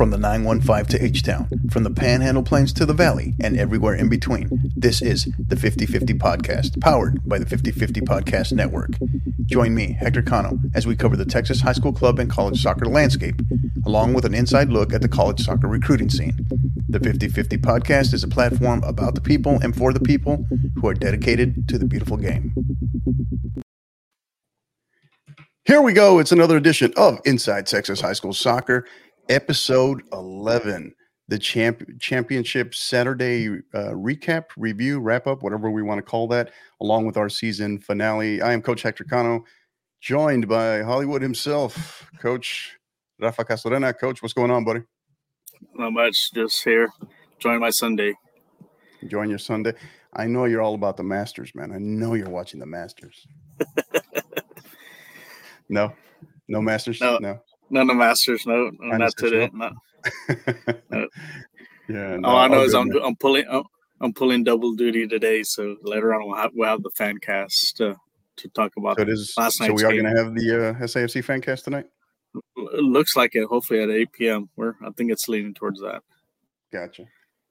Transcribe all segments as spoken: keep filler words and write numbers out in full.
From the nine one five to H-Town, from the Panhandle Plains to the Valley, and everywhere in between, this is the fifty fifty Podcast, powered by the fifty fifty Podcast Network. Join me, Hector Cano, as we cover the Texas high school club and college soccer landscape, along with an inside look at the college soccer recruiting scene. The fifty fifty Podcast is a platform about the people and for the people who are dedicated to the beautiful game. Here we go. It's another edition of Inside Texas High School Soccer, episode eleven, the champ- championship Saturday uh, recap, review, wrap-up, whatever we want to call that, along with our season finale. I am Coach Hector Cano, joined by Hollywood himself, Coach Rafa Castorena. Coach, what's going on, buddy? Not much, just here, enjoying my Sunday. Enjoying your Sunday? I know you're all about the Masters, man. I know you're watching the Masters. No? No Masters? No. No. None of Masters, no, no not today. No. no. Yeah. No, All I know is good, I'm man. I'm pulling I'm, I'm pulling double duty today. So later on we'll have, we'll have the fan cast to, to talk about. So it is. Last so we are game. going to have the uh, S A F C fan cast tonight. It looks like it. Hopefully at eight p.m. We're I think it's leaning towards that. Gotcha.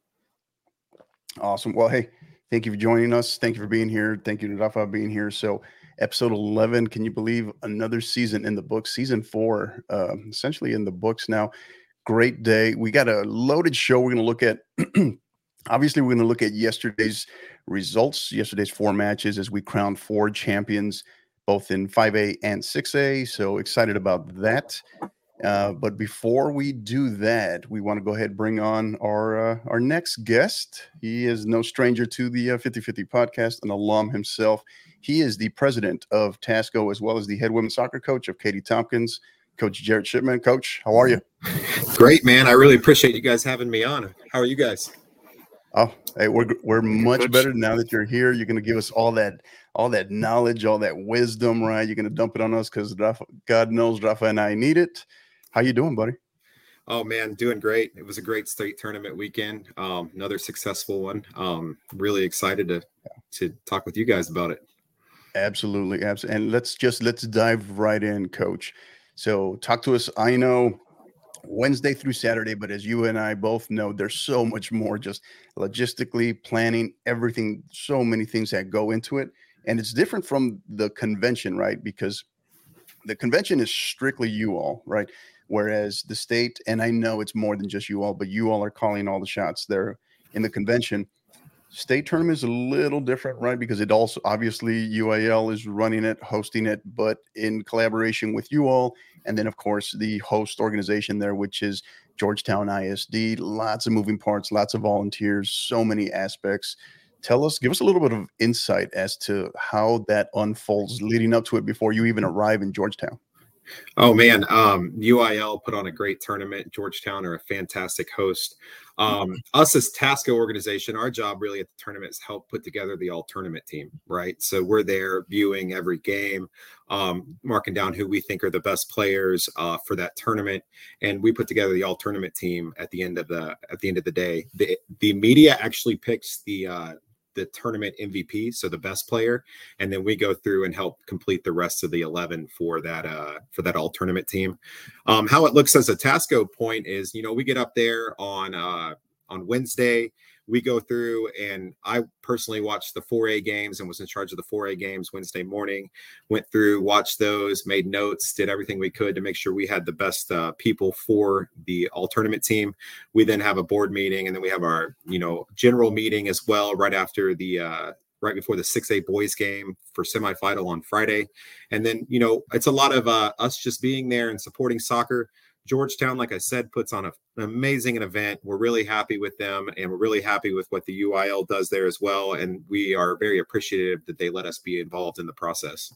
Awesome. Well, hey, thank you for joining us. Thank you for being here. Thank you to Rafa for being here. So. Episode eleven, can you believe another season in the books? Season four, uh, essentially in the books now. Great day. We got a loaded show we're going to look at. Obviously, we're going to look at yesterday's results, yesterday's four matches as we crowned four champions, both in five A and six A. So excited about that. Uh, but before we do that, we want to go ahead and bring on our uh, our next guest. He is no stranger to the uh, fifty fifty Podcast, an alum himself. He is the president of TASCO as well as the head women's soccer coach of Katy Tompkins, Coach Jarrett Shipman. Coach, how are you? Great, man. I really appreciate you guys having me on. How are you guys? Oh, hey, we're we're much Coach. better now that you're here. You're going to give us all that all that knowledge, all that wisdom, right? You're going to dump it on us because God knows Rafa and I need it. How you doing, buddy? Oh, man, doing great. It was a great state tournament weekend. Um, another successful one. Um, really excited to to talk with you guys about it. Absolutely, absolutely. And let's just let's dive right in, Coach. So talk to us. I know Wednesday through Saturday, but as you and I both know, there's so much more just logistically planning, everything, so many things that go into it. And it's different from the convention, right? Because the convention is strictly you all, right? Whereas the state, and I know it's more than just you all, but you all are calling all the shots there in the convention. State tournament is a little different, right? Because it also, obviously, U I L is running it, hosting it, but in collaboration with you all. And then, of course, the host organization there, which is Georgetown I S D. Lots of moving parts, lots of volunteers, so many aspects. Tell us, give us a little bit of insight as to how that unfolds leading up to it before you even arrive in Georgetown. Oh, man. Um, U I L put on a great tournament. Georgetown are a fantastic host. Um, us as TASCO organization, our job really at the tournament is help put together the all tournament team, right? So we're there viewing every game, um, marking down who we think are the best players uh, for that tournament. And we put together the all tournament team at the end of the, at the end of the day. The, the media actually picks the, uh, the tournament M V P, so the best player, and then we go through and help complete the rest of the eleven for that uh for that all tournament team. Um how it looks as a TASCO point is, you know, we get up there on uh on Wednesday, we go through, and I personally watched the four A games and was in charge of the four A games Wednesday morning, went through, watched those, made notes, did everything we could to make sure we had the best uh, people for the all tournament team. We then have a board meeting, and then we have our, you know, general meeting as well right after the, uh, right before the six A boys game for semifinal on Friday. And then, you know, it's a lot of uh, us just being there and supporting soccer. Georgetown, like I said, puts on a, an amazing event. We're really happy with them, and we're really happy with what the U I L does there as well. And we are very appreciative that they let us be involved in the process.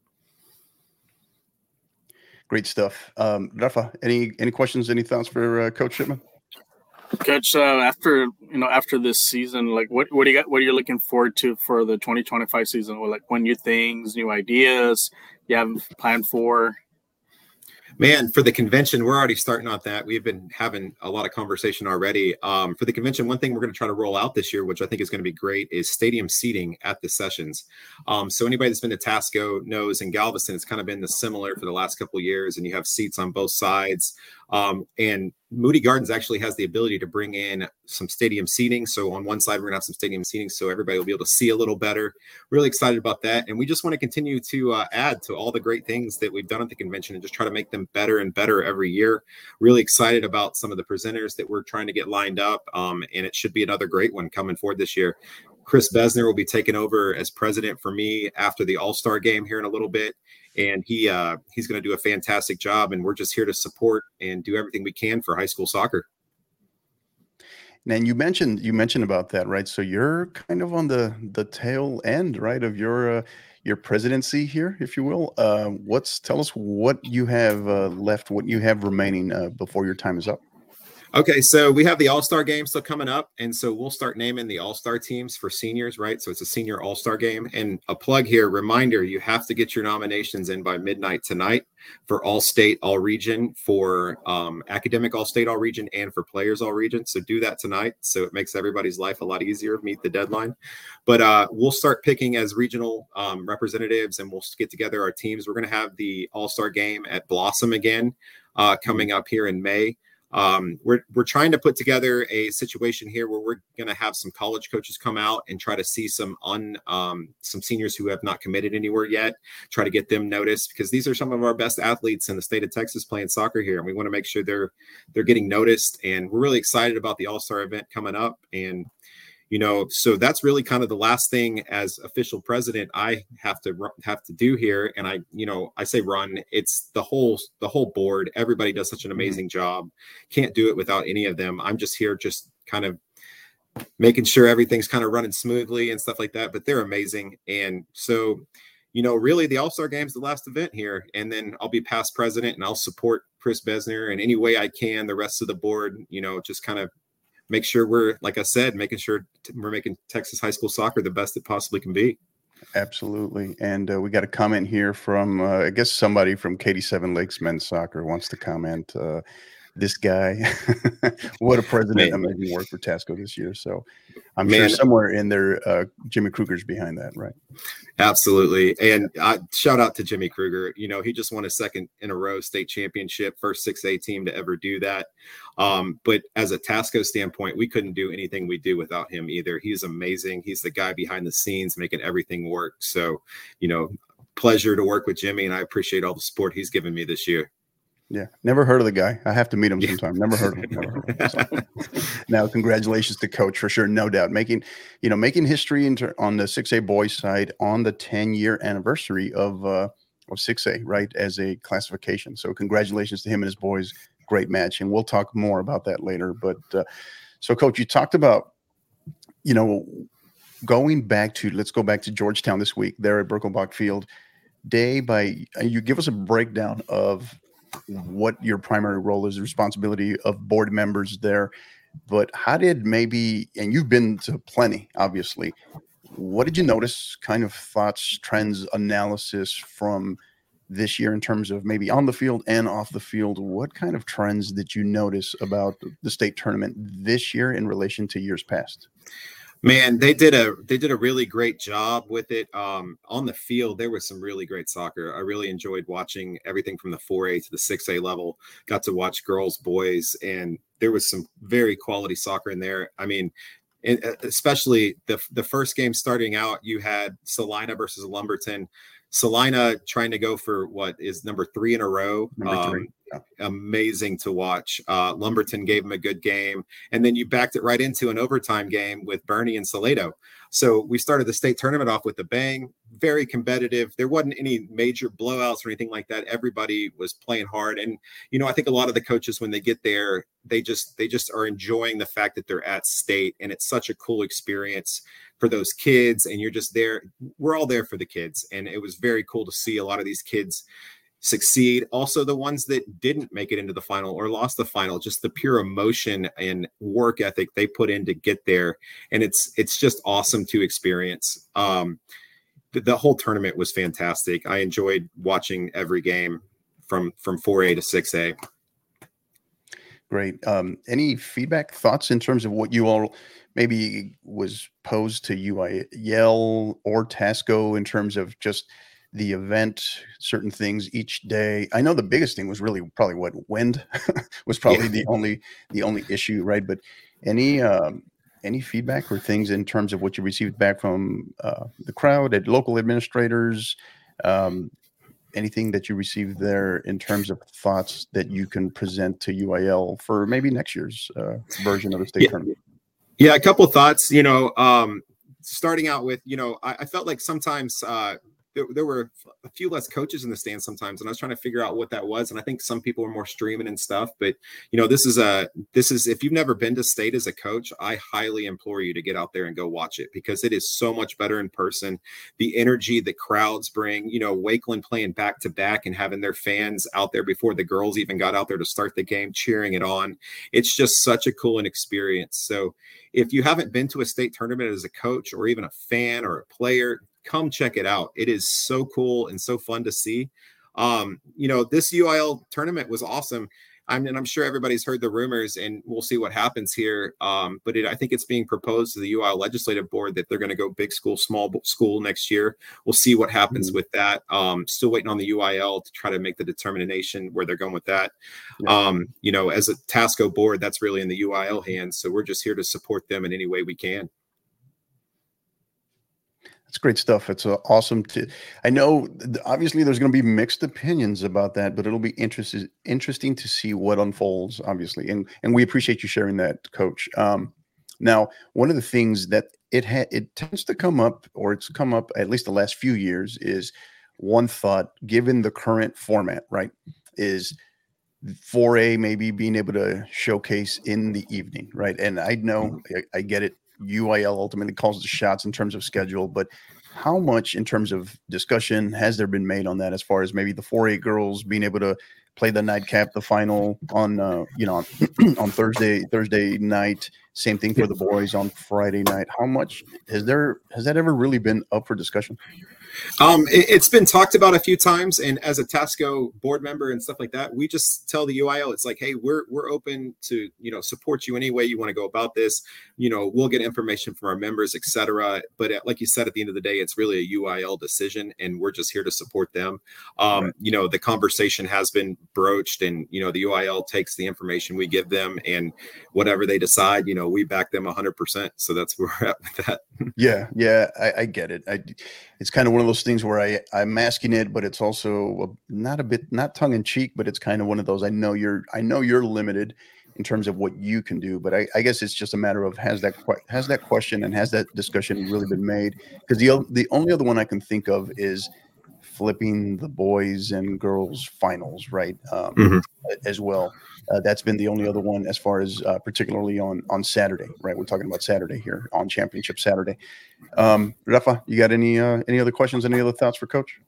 Great stuff. Um, Rafa, any any questions, any thoughts for uh, Coach Shipman? Coach, uh, after you know after this season, like what what do you got? What are you looking forward to for the twenty twenty-five season? Well, like what new things, new ideas you have planned for? Man, for the convention, we're already starting on that. We've been having a lot of conversation already. Um, for the convention, one thing we're going to try to roll out this year, which I think is going to be great, is stadium seating at the sessions. Um, so anybody that's been to TASCO knows in Galveston, it's kind of been the similar for the last couple of years, and you have seats on both sides. Um, and Moody Gardens actually has the ability to bring in some stadium seating. So on one side, we're gonna have some stadium seating so everybody will be able to see a little better. Really excited about that. And we just want to continue to uh, add to all the great things that we've done at the convention and just try to make them better and better every year. Really excited about some of the presenters that we're trying to get lined up. Um, and it should be another great one coming forward this year. Chris Besner will be taking over as president for me after the All-Star game here in a little bit. And he uh, he's going to do a fantastic job. And we're just here to support and do everything we can for high school soccer. And you mentioned you mentioned about that, right? So you're kind of on the the tail end, right, of your uh, your presidency here, if you will. Uh, what's tell us what you have uh, left, what you have remaining uh, before your time is up. Okay, so we have the All-Star game still coming up, and so we'll start naming the All-Star teams for seniors, right? So it's a senior All-Star game. And a plug here, reminder, you have to get your nominations in by midnight tonight for All-State, All-Region, for um, Academic All-State, All-Region, and for Players All-Region. So do that tonight so it makes everybody's life a lot easier, meet the deadline. But uh, we'll start picking as regional um, representatives, and we'll get together our teams. We're going to have the All-Star game at Blossom again uh, coming up here in May. Um, we're, we're trying to put together a situation here where we're going to have some college coaches come out and try to see some un, um, some seniors who have not committed anywhere yet, try to get them noticed, because these are some of our best athletes in the state of Texas playing soccer here. And we want to make sure they're, they're getting noticed. And we're really excited about the All-Star event coming up. And you know, so that's really kind of the last thing as official president I have to have to do here. And I, you know, I say run, it's the whole, the whole board. Everybody does such an amazing mm-hmm. job. Can't do it without any of them. I'm just here, just kind of making sure everything's kind of running smoothly and stuff like that, but they're amazing. And so, you know, really the All-Star Game's the last event here, and then I'll be past president and I'll support Chris Besner in any way I can. The rest of the board, you know, just kind of make sure we're, like I said, making sure we're making Texas high school soccer the best it possibly can be. Absolutely. And uh, we got a comment here from, uh, I guess somebody from Katy Seven Lakes men's soccer wants to comment. Uh, this guy, what a president, Man. Amazing work for Tasco this year. So I'm Man. sure somewhere in there, uh, Jimmy Kruger's behind that, right? Absolutely. And uh, shout out to Jimmy Kruger. You know, he just won a second in a row state championship, first six A team to ever do that. Um, but as a Tasco standpoint, we couldn't do anything we do without him either. He's amazing. He's the guy behind the scenes making everything work. So, you know, pleasure to work with Jimmy, and I appreciate all the support he's given me this year. Yeah, never heard of the guy. I have to meet him sometime. Never heard of him. Never heard of him. So, now, congratulations to Coach for sure, no doubt. Making, you know, making history inter- on the six A boys side on the ten-year anniversary of uh, of six A, right, as a classification. So, congratulations to him and his boys. Great match, and we'll talk more about that later. But uh, so, Coach, you talked about, you know, going back to let's go back to Georgetown this week there at Birkelbach Field, day by. You give us a breakdown of what your primary role is, the responsibility of board members there, but how did maybe, and you've been to plenty, obviously, what did you notice, kind of thoughts, trends, analysis from this year in terms of maybe on the field and off the field? What kind of trends did you notice about the state tournament this year in relation to years past? Man, they did a they did a really great job with it. Um, on the field, there was some really great soccer. I really enjoyed watching everything from the four A to the six A level. Got to watch girls, boys, and there was some very quality soccer in there. I mean, and especially the the first game starting out, you had Salina versus Lumberton. Salina trying to go for what is number three in a row. Number three. Um, amazing to watch. Uh, Lumberton gave him a good game. And then you backed it right into an overtime game with Bernie and Salado. So we started the state tournament off with a bang, very competitive. There wasn't any major blowouts or anything like that. Everybody was playing hard. And, you know, I think a lot of the coaches, when they get there, they just, they just are enjoying the fact that they're at state, and it's such a cool experience for those kids. And you're just there. We're all there for the kids. And it was very cool to see a lot of these kids succeed. Also, the ones that didn't make it into the final or lost the final, just the pure emotion and work ethic they put in to get there. And it's, it's just awesome to experience. Um, the, the whole tournament was fantastic. I enjoyed watching every game from, from four A to six A. Great. Um, any feedback, thoughts in terms of what you all maybe was posed to U I L or Tasco in terms of just the event, certain things each day. I know the biggest thing was really probably what wind was probably Yeah. the only the only issue, right? But any um, any feedback or things in terms of what you received back from uh, the crowd, at local administrators, um, anything that you received there in terms of thoughts that you can present to U I L for maybe next year's uh, version of the state Yeah. tournament? Yeah, a couple thoughts. You know, um, starting out with, you know, I, I felt like sometimes uh, there, there were a few less coaches in the stands sometimes, and I was trying to figure out what that was. And I think some people were more streaming and stuff. But you know, this is a this is if you've never been to state as a coach, I highly implore you to get out there and go watch it, because it is so much better in person. The energy the crowds bring, you know, Wakeland playing back to back and having their fans out there before the girls even got out there to start the game, cheering it on. It's just such a cool an experience. So if you haven't been to a state tournament as a coach or even a fan or a player, come check it out. It is so cool and so fun to see. Um, you know, this U I L tournament was awesome. I mean, I'm sure everybody's heard the rumors, and we'll see what happens here. Um, but it, I think it's being proposed to the U I L Legislative Board that they're going to go big school, small school next year. We'll see what happens mm-hmm. with that. Um, still waiting on the U I L to try to make the determination where they're going with that. Yeah. Um, you know, as a TASCO board, that's really in the U I L hands. So we're just here to support them in any way we can. That's great stuff. It's uh, awesome to, I know obviously there's going to be mixed opinions about that, but it'll be interesting, interesting to see what unfolds, obviously. And, and we appreciate you sharing that, Coach. Um, now, one of the things that it ha- it tends to come up, or it's come up at least the last few years, is one thought, given the current format, right, is four A maybe being able to showcase in the evening, right? And I know, I, I get it. U I L ultimately calls the shots in terms of schedule, but how much in terms of discussion has there been made on that, as far as maybe the four A girls being able to play the nightcap, the final on, uh, you know, on, on Thursday, Thursday night, same thing for the boys on Friday night. How much has there, has that ever really been up for discussion? Um, it, it's been talked about a few times, and as a TASCO board member and stuff like that, we just tell the U I L, it's like, hey, we're we're open to, you know, support you any way you want to go about this. You know, we'll get information from our members, et cetera. But at, like you said, at the end of the day, it's really a U I L decision, and we're just here to support them. Um, right. You know, the conversation has been broached, and you know, the U I L takes the information we give them, and whatever they decide, you know, we back them one hundred percent. So that's where we're at with that. Yeah, yeah, I, I get it. I, it's kind of one of those things where I, I'm asking it, but it's also not a bit, not tongue in cheek, but it's kind of one of those, I know you're, I know you're limited in terms of what you can do, but I, I guess it's just a matter of, has that, has that question and has that discussion really been made? Because the, the only other one I can think of is flipping the boys and girls finals, right? Um, mm-hmm. As well. Uh, that's been the only other one, as far as uh, particularly on on Saturday, right? We're talking about Saturday here on Championship Saturday. Um, Rafa, you got any uh, any other questions, any other thoughts for Coach?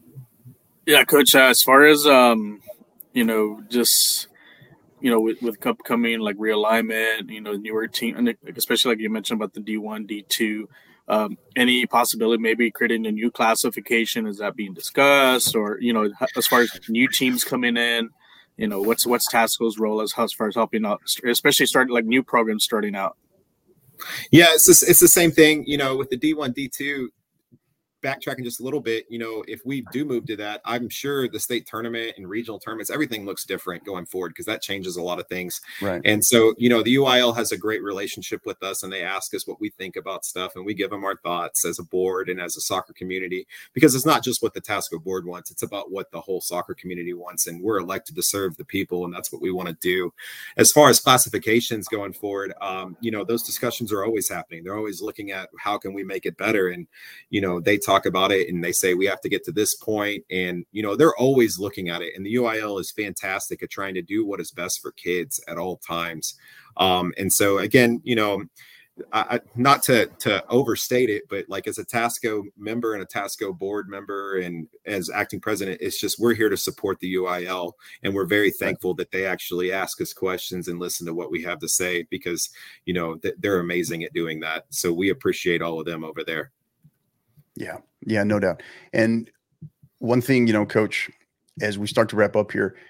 Yeah, Coach. Uh, as far as um, you know, just you know, with, with upcoming like realignment, you know, newer team, and especially like you mentioned about the D one, D two. Um, any possibility maybe creating a new classification? Is that being discussed, or you know, as far as new teams coming in? You know, what's what's TASCO's role as, as far as helping out, especially starting like new programs starting out? Yeah, it's just, it's the same thing, you know, with the D one, D two. Backtracking just a little bit, you know, if we do move to that, I'm sure the state tournament and regional tournaments, everything looks different going forward, because that changes a lot of things. Right. And so, you know, the U I L has a great relationship with us, and they ask us what we think about stuff, and we give them our thoughts as a board and as a soccer community, because it's not just what the TASCO board wants, it's about what the whole soccer community wants. And we're elected to serve the people, and that's what we want to do. As far as classifications going forward, um, you know, those discussions are always happening. They're always looking at how can we make it better. And, you know, they talk talk about it and they say we have to get to this point, and you know, they're always looking at it. And the U I L is fantastic at trying to do what is best for kids at all times. Um, and so again, you know, I, not to to overstate it, but like as a TASCO member and a TASCO board member and as acting president, it's just we're here to support the U I L, and we're very thankful that they actually ask us questions and listen to what we have to say, because you know th- they're amazing at doing that. So we appreciate all of them over there. Yeah, yeah, no doubt. And one thing, you know, Coach, as we start to wrap up here,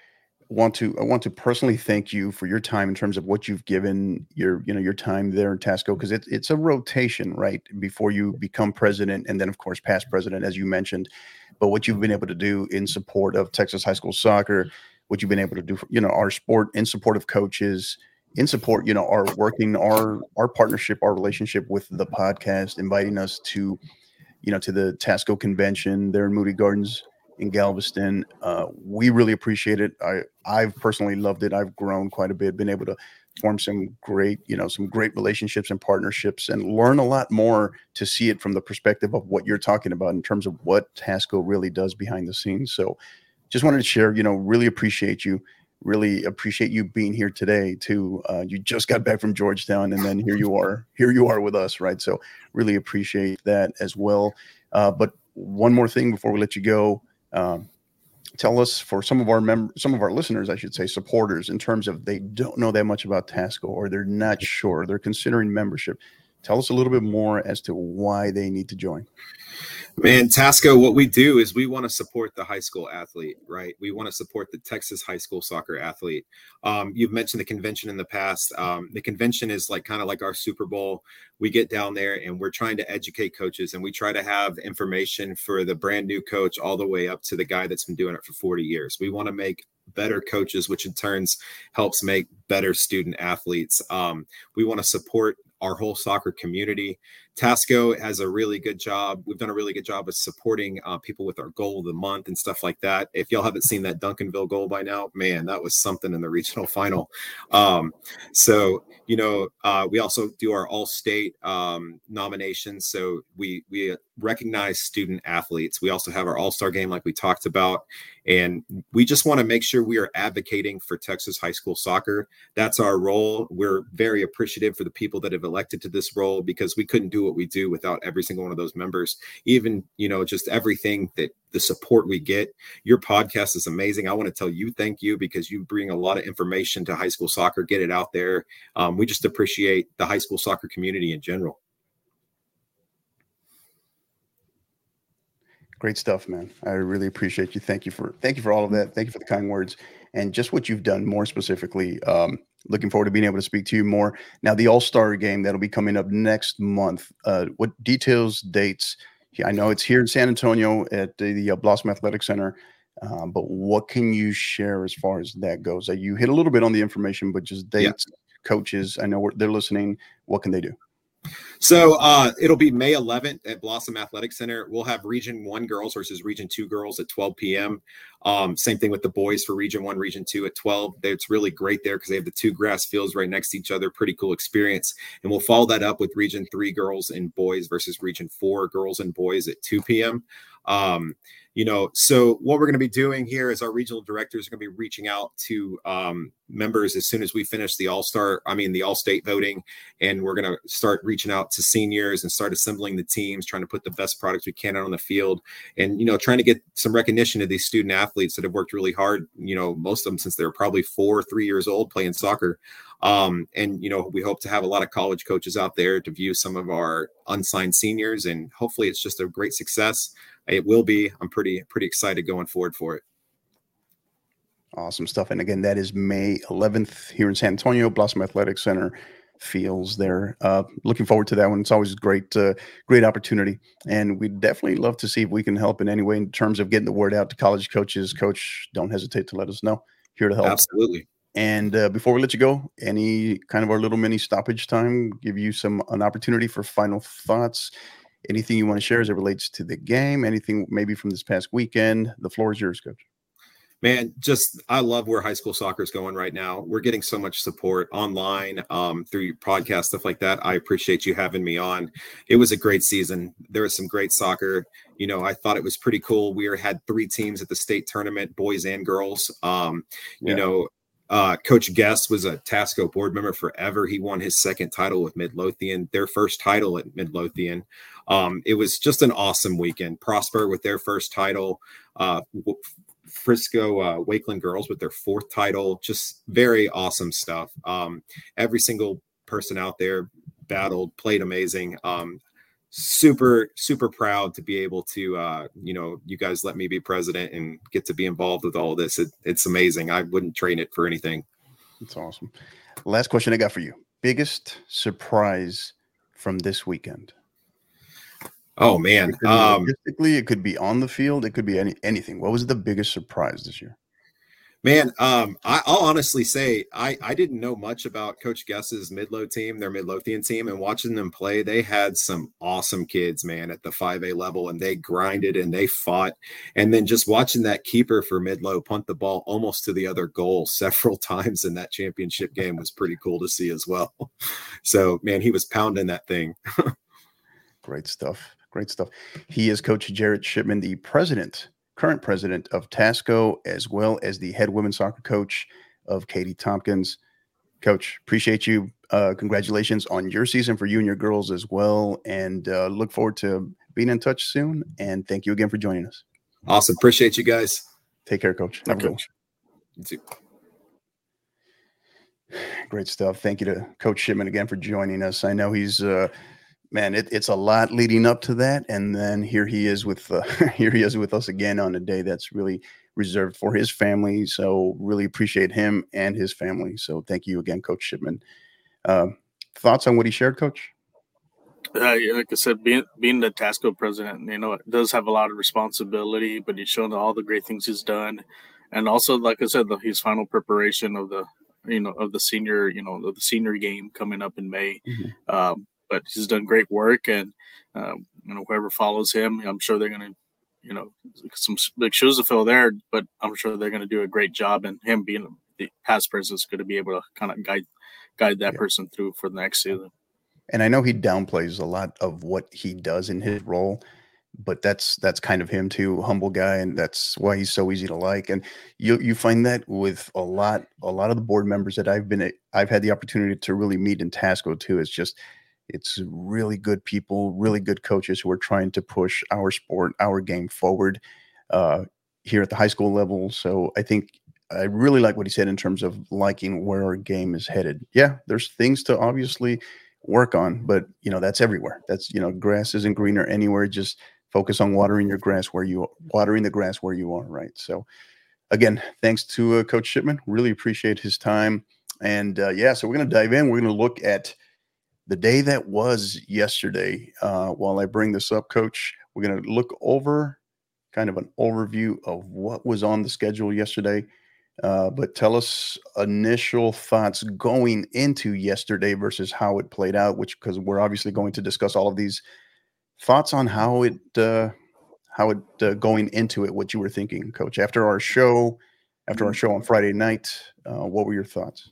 want to I want to personally thank you for your time in terms of what you've given your you know your time there in Tasco, because it's it's a rotation, right, before you become president, and then of course past president, as you mentioned. But what you've been able to do in support of Texas high school soccer, what you've been able to do for you know our sport, in support of coaches, in support you know our working our our partnership, our relationship with the podcast, inviting us to you know to the Tasco convention there in Moody Gardens in Galveston. Uh, we really appreciate it. I I've personally loved it. I've grown quite a bit, been able to form some great, you know, some great relationships and partnerships, and learn a lot more to see it from the perspective of what you're talking about in terms of what Tasco really does behind the scenes. So just wanted to share, you know, really appreciate you. Really appreciate you being here today too. Uh, you just got back from Georgetown, and then here you are, here you are with us, right? So really appreciate that as well. Uh, but one more thing before we let you go. Um, tell us, for some of our mem- some of our listeners, I should say, supporters, in terms of they don't know that much about Tasco, or they're not sure, they're considering membership. Tell us a little bit more as to why they need to join. Man, Tasco, what we do is we want to support the high school athlete, right? We want to support the Texas high school soccer athlete. Um, you've mentioned the convention in the past. Um, the convention is like kind of like our Super Bowl. We get down there and we're trying to educate coaches, and we try to have information for the brand new coach all the way up to the guy that's been doing it for forty years. We want to make better coaches, which in turns helps make better student athletes. Um, we want to support our whole soccer community. Tasco has a really good job. We've done a really good job of supporting uh, people with our goal of the month and stuff like that. If y'all haven't seen that Duncanville goal by now, man, that was something in the regional final. Um, so, you know, uh, we also do our all-state um, nominations. So we we recognize student athletes. We also have our all-star game, like we talked about. And we just want to make sure we are advocating for Texas high school soccer. That's our role. We're very appreciative for the people that have elected to this role, because we couldn't do what we do without every single one of those members. Even, you know, just everything that the support we get. Your podcast is amazing. I want to tell you thank you, because you bring a lot of information to high school soccer, get it out there. Um, we just appreciate the high school soccer community in general. Great stuff, man. I really appreciate you. Thank you for thank you for all of that. Thank you for the kind words and just what you've done more specifically. Um, looking forward to being able to speak to you more. Now, the All-Star game that'll be coming up next month. Uh, what details, dates? Yeah, I know it's here in San Antonio at the, the uh, Blossom Athletic Center, um, but what can you share as far as that goes? Uh, you hit a little bit on the information, but just dates, yeah. Coaches. I know we're, they're listening. What can they do? So uh, it'll be May eleventh at Blossom Athletic Center. We'll have Region one girls versus Region two girls at twelve p.m. Um, same thing with the boys for Region one, Region two at twelve. It's really great there because they have the two grass fields right next to each other. Pretty cool experience. And we'll follow that up with Region three girls and boys versus Region four girls and boys at two p.m. Um, you know, so what we're going to be doing here is our regional directors are going to be reaching out to um, members as soon as we finish the all-star, I mean, the all-state voting. And we're going to start reaching out to seniors and start assembling the teams, trying to put the best products we can out on the field, and, you know, trying to get some recognition to these student athletes that have worked really hard, you know, most of them since they were probably four, three years old playing soccer. Um, and, you know, we hope to have a lot of college coaches out there to view some of our unsigned seniors, and hopefully it's just a great success. It will be. I'm pretty, pretty excited going forward for it. Awesome stuff. And again, that is May eleventh here in San Antonio, Blossom Athletic Center fields there. Uh, looking forward to that one. It's always a great, uh, great opportunity. And we'd definitely love to see if we can help in any way in terms of getting the word out to college coaches. Coach, don't hesitate to let us know. Here to help. Absolutely. And uh, before we let you go, any kind of our little mini stoppage time, give you some an opportunity for final thoughts. Anything you want to share as it relates to the game? Anything maybe from this past weekend? The floor is yours, Coach. Man, just I love where high school soccer is going right now. We're getting so much support online um, through your podcast, stuff like that. I appreciate you having me on. It was a great season. There was some great soccer. You know, I thought it was pretty cool. We had three teams at the state tournament, boys and girls. Um, yeah. You know, uh, Coach Guest was a Tasco board member forever. He won his second title with Midlothian, their first title at Midlothian. Um, it was just an awesome weekend. Prosper with their first title. Uh, Frisco uh, Wakeland girls with their fourth title. Just very awesome stuff. Um, every single person out there battled, played amazing. Um, super, super proud to be able to, uh, you know, you guys let me be president and get to be involved with all of this. It, it's amazing. I wouldn't trade it for anything. It's awesome. Last question I got for you. Biggest surprise from this weekend? Oh, man. It could be Um, logistically, it could be on the field. It could be any anything. What was the biggest surprise this year? Man, um, I, I'll honestly say I, I didn't know much about Coach Guess's Midlow team, their Midlothian team, and watching them play, they had some awesome kids, man, at the five A level, and they grinded and they fought. And then just watching that keeper for Midlow punt the ball almost to the other goal several times in that championship game was pretty cool to see as well. So, man, he was pounding that thing. Great stuff. Great stuff. He is Coach Jarrett Shipman, the president current president of Tasco, as well as the head women's soccer coach of Katy Tompkins. Coach, appreciate you. Uh, congratulations on your season for you and your girls as well. And uh, look forward to being in touch soon. And thank you again for joining us. Awesome. Appreciate you guys. Take care, Coach. Have a good one. You too. Great stuff. Thank you to Coach Shipman again for joining us. I know he's uh, man, it, it's a lot leading up to that, and then here he is with uh, here he is with us again on a day that's really reserved for his family. So really appreciate him and his family. So thank you again, Coach Shipman. Uh, thoughts on what he shared, Coach? Uh, like I said, being being the Tasco president, you know, it does have a lot of responsibility, but he's shown all the great things he's done, and also, like I said, the, his final preparation of the you know of the senior you know of the senior game coming up in May. Mm-hmm. Um, But he's done great work, and um, you know whoever follows him, I'm sure they're going to, you know, some big shoes to fill there. But I'm sure they're going to do a great job, and him being the past president is going to be able to kind of guide guide that yeah. person through for the next season. And I know he downplays a lot of what he does in his role, but that's that's kind of him too, humble guy, and that's why he's so easy to like. And you you find that with a lot a lot of the board members that I've been I've had the opportunity to really meet in Tasco too. It's just It's really good people, really good coaches who are trying to push our sport, our game forward uh, here at the high school level. So I think I really like what he said in terms of liking where our game is headed. Yeah, there's things to obviously work on, but, you know, that's everywhere. That's, you know, grass isn't greener anywhere. Just focus on watering your grass where you watering the grass where you are, right? So, again, thanks to uh, Coach Shipman. Really appreciate his time. And, uh, yeah, so we're going to dive in. We're going to look at the day that was yesterday. Uh, while I bring this up, Coach, we're going to look over kind of an overview of what was on the schedule yesterday. Uh, but tell us initial thoughts going into yesterday versus how it played out, which because we're obviously going to discuss all of these thoughts on how it uh, how it uh, going into it, what you were thinking, Coach, after our show, after our show on Friday night. Uh, what were your thoughts?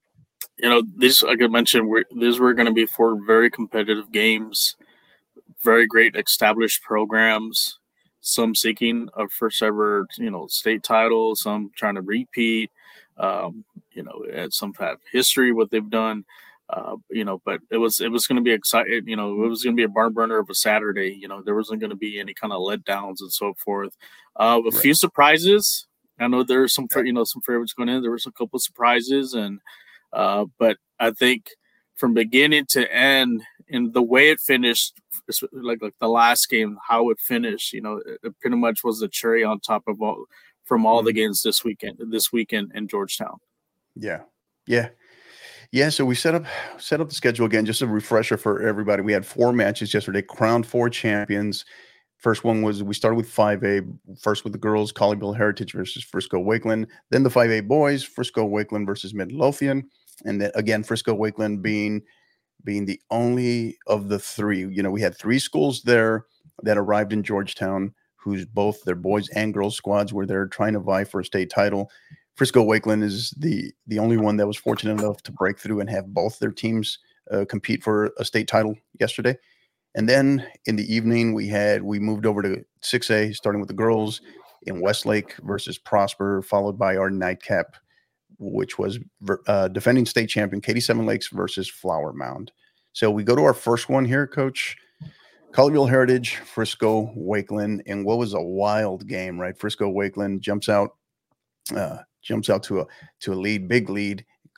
You know, this, like I mentioned, we're, these were going to be four very competitive games, very great established programs, some seeking a first ever, you know, state title, some trying to repeat, um, you know, and some have history, what they've done, uh, you know, but it was, it was going to be exciting, you know, it was going to be a barn burner of a Saturday, you know, there wasn't going to be any kind of letdowns and so forth. Uh, a right. few surprises. I know there are some, you know, some favorites going in, there was a couple of surprises, and, Uh, but I think from beginning to end, and the way it finished, like like the last game, how it finished, you know, it, it pretty much was the cherry on top of all from all mm-hmm. the games this weekend. This weekend in Georgetown. Yeah, yeah, yeah. So we set up set up the schedule again, just a refresher for everybody. We had four matches yesterday, crowned four champions. First one was we started with five A, first with the girls, Colleyville Heritage versus Frisco Wakeland. Then the five A boys, Frisco Wakeland versus Midlothian. And then again, Frisco Wakeland being being the only of the three. You know, we had three schools there that arrived in Georgetown, whose both their boys and girls squads were there trying to vie for a state title. Frisco Wakeland is the the only one that was fortunate enough to break through and have both their teams uh, compete for a state title yesterday. And then in the evening, we had we moved over to six A, starting with the girls in Westlake versus Prosper, followed by our nightcap, which was uh, defending state champion Katy Seven Lakes versus Flower Mound. So we go to our first one here, Coach. Colleyville Heritage, Frisco Wakeland, and what was a wild game, right? Frisco Wakeland jumps out, uh, jumps out to a to a lead, big lead.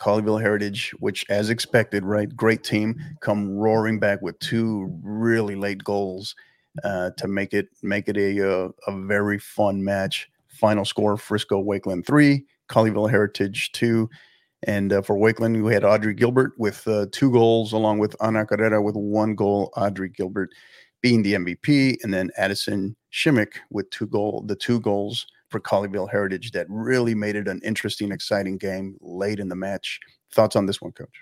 Colleyville Heritage, which, as expected, right, great team, come roaring back with two really late goals uh, to make it make it a, a a very fun match. Final score: Frisco Wakeland three, Colleyville Heritage two. And uh, for Wakeland, we had Audrey Gilbert with uh, two goals, along with Ana Carrera with one goal. Audrey Gilbert being the M V P, and then Addison Shimmick with two goal, the two goals for Colleyville Heritage that really made it an interesting, exciting game late in the match. Thoughts on this one, Coach?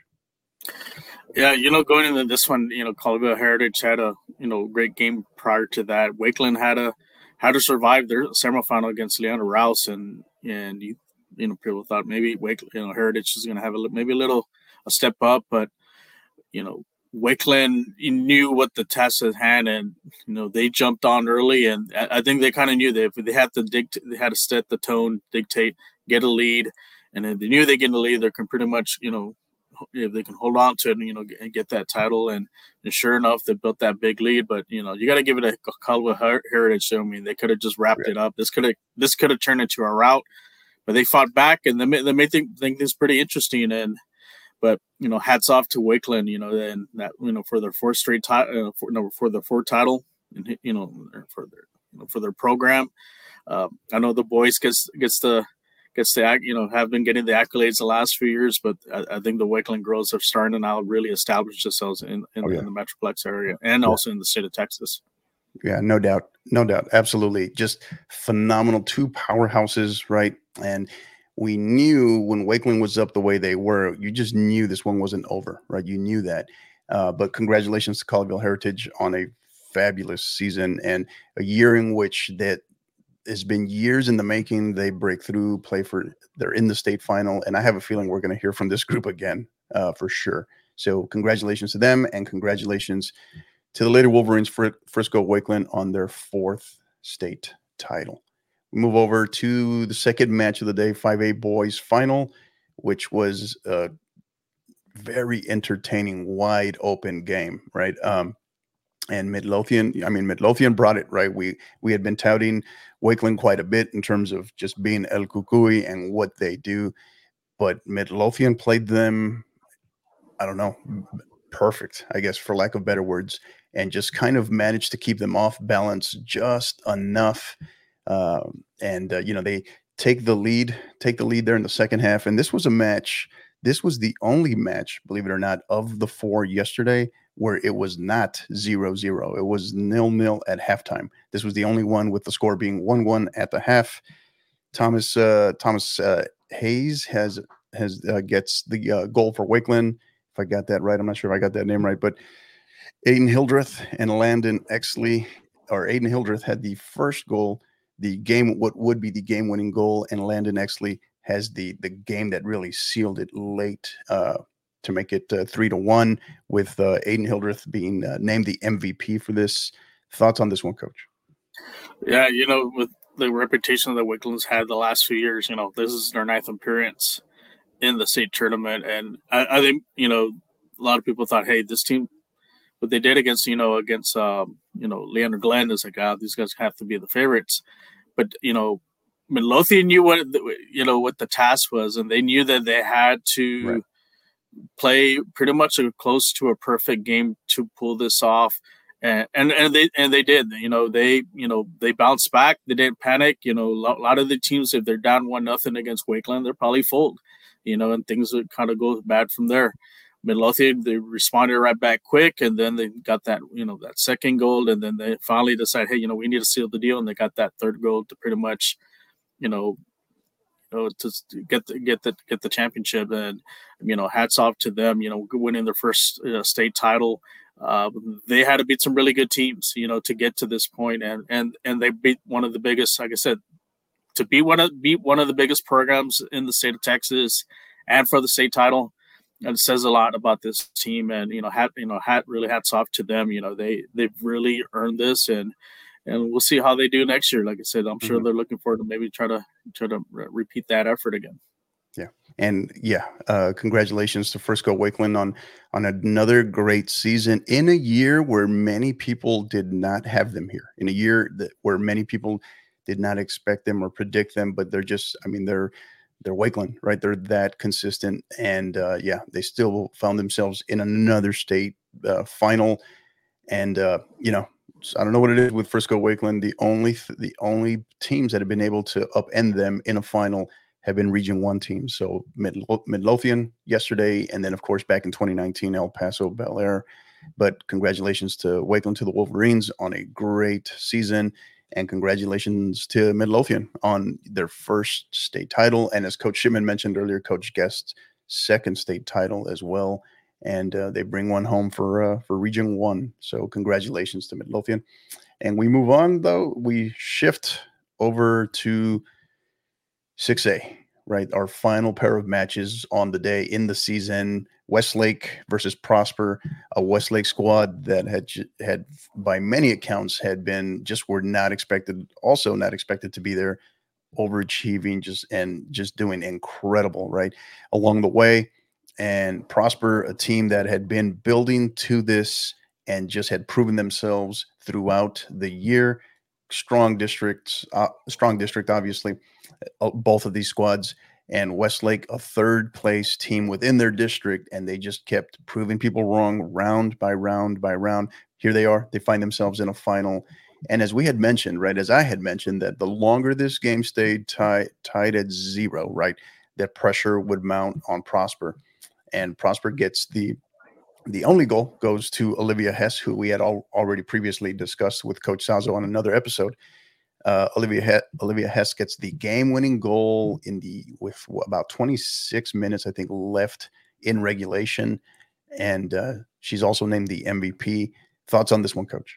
Yeah, you know, going into this one, you know, Colleyville Heritage had a you know great game prior to that. Wakeland had a had to survive their semifinal against Leandro Rouse, and and you you know people thought maybe Wake you know Heritage is going to have a maybe a little a step up, but you know. Wakeland knew what the task at hand, and you know they jumped on early, and I think they kind of knew that if they had to dictate, they had to set the tone, dictate, get a lead, and if they knew they get a lead, they can pretty much you know if they can hold on to it, and you know get, get that title, and, and sure enough, they built that big lead. But you know you got to give it a Colleyville Heritage. So, I mean, they could have just wrapped yeah. it up. This could have this could have turned into a rout, but they fought back, and they made, they made think think this pretty interesting. And But you know, hats off to Wakeland. You know, and that you know for their fourth straight title, uh, for, no, for their fourth title, and you know for their you know, for their program. Uh, I know the boys gets gets the gets the you know have been getting the accolades the last few years, but I, I think the Wakeland girls are starting to now really establish themselves in in, oh, yeah. in the Metroplex area and yeah. also in the state of Texas. Yeah, no doubt, no doubt, absolutely, just phenomenal. Two powerhouses, right? And we knew when Wakeland was up the way they were, you just knew this one wasn't over, right? You knew that. Uh, but congratulations to Colleyville Heritage on a fabulous season and a year in which that has been years in the making. They break through, play for, they're in the state final. And I have a feeling we're going to hear from this group again uh, for sure. So congratulations to them, and congratulations to the Lady Wolverines for Frisco Wakeland on their fourth state title. Move over to the second match of the day, five A boys final, which was a very entertaining, wide open game, right? Um, and Midlothian, I mean, Midlothian brought it, right? We we had been touting Wakeland quite a bit in terms of just being El Cucuy and what they do, but Midlothian played them, I don't know, perfect, I guess, for lack of better words, and just kind of managed to keep them off balance just enough. Um, and, uh, you know, they take the lead, take the lead there in the second half. And this was a match. This was the only match, believe it or not, of the four yesterday where it was not zero zero. It was nil nil at halftime. This was the only one with the score being one one at the half. Thomas, uh, Thomas, uh, Hayes has, has, uh, gets the uh, goal for Wakeland. If I got that right, I'm not sure if I got that name right, but Aiden Hildreth and Landon Exley, or Aiden Hildreth had the first goal. The game, what would be the game-winning goal, and Landon Exley has the the game that really sealed it late uh, to make it uh, three to one. With uh, Aiden Hildreth being uh, named the M V P for this. Thoughts on this one, Coach? Yeah, you know, with the reputation that Wakeland's had the last few years, you know, this is their ninth appearance in the state tournament, and I, I think you know a lot of people thought, hey, this team, what they did against you know against um, you know Leander Glenn is like, ah, these guys have to be the favorites. But, you know, Midlothian knew what, you know, what the task was, and they knew that they had to right. play pretty much a, close to a perfect game to pull this off. And, and, and they, and they did, you know, they, you know, they bounced back. They didn't panic. You know, a lot of the teams, if they're down one, nothing against Wakeland, they're probably fold, you know, and things would kind of go bad from there. Midlothian, they responded right back quick, and then they got that, you know, that second goal, and then they finally decided, hey, you know, we need to seal the deal, and they got that third goal to pretty much, you know, you know, to get the get the get the championship. And you know, hats off to them, you know, winning their first uh, state title. Uh, they had to beat some really good teams, you know, to get to this point, and and and they beat one of the biggest, like I said, to beat one of beat one of the biggest programs in the state of Texas, and for the state title. And it says a lot about this team, and you know, hat you know, hat really hats off to them. You know, they they've really earned this, and and we'll see how they do next year. Like I said, I'm sure mm-hmm. they're looking forward to maybe try to try to re- repeat that effort again. Yeah, and yeah, uh, congratulations to Frisco Wakeland on on another great season in a year where many people did not have them here. In a year that where many people did not expect them or predict them, but they're just, I mean, they're. they're Wakeland, right? They're that consistent, and uh, yeah, they still found themselves in another state uh, final. And uh, you know, I don't know what it is with Frisco Wakeland. The only th- the only teams that have been able to upend them in a final have been Region One teams. So Mid- Midlothian yesterday, and then of course back in twenty nineteen, El Paso Bel Air. But congratulations to Wakeland, to the Wolverines, on a great season, and congratulations to Midlothian on their first state title. And as Coach Shipman mentioned earlier, Coach Guest's second state title as well. And uh, they bring one home for uh, for Region One. So congratulations to Midlothian. And we move on, though. We shift over to six A, right? Our final pair of matches on the day in the season: Westlake versus Prosper, a Westlake squad that had had by many accounts had been just were not expected, also not expected to be there, overachieving just and just doing incredible right along the way. And Prosper, a team that had been building to this and just had proven themselves throughout the year. Strong districts, uh, strong district, obviously, uh, both of these squads. And Westlake, a third place team within their district, and they just kept proving people wrong round by round by round. Here they are. They find themselves in a final. And as we had mentioned, right, as I had mentioned, that the longer this game stayed tie, tied at zero, right, that pressure would mount on Prosper. And Prosper gets the the only goal goes to Olivia Hess, who we had all, already previously discussed with Coach Sazo on another episode. Uh, Olivia he- Olivia Hess gets the game-winning goal in the with about twenty-six minutes, I think, left in regulation, and uh, she's also named the M V P. Thoughts on this one, Coach?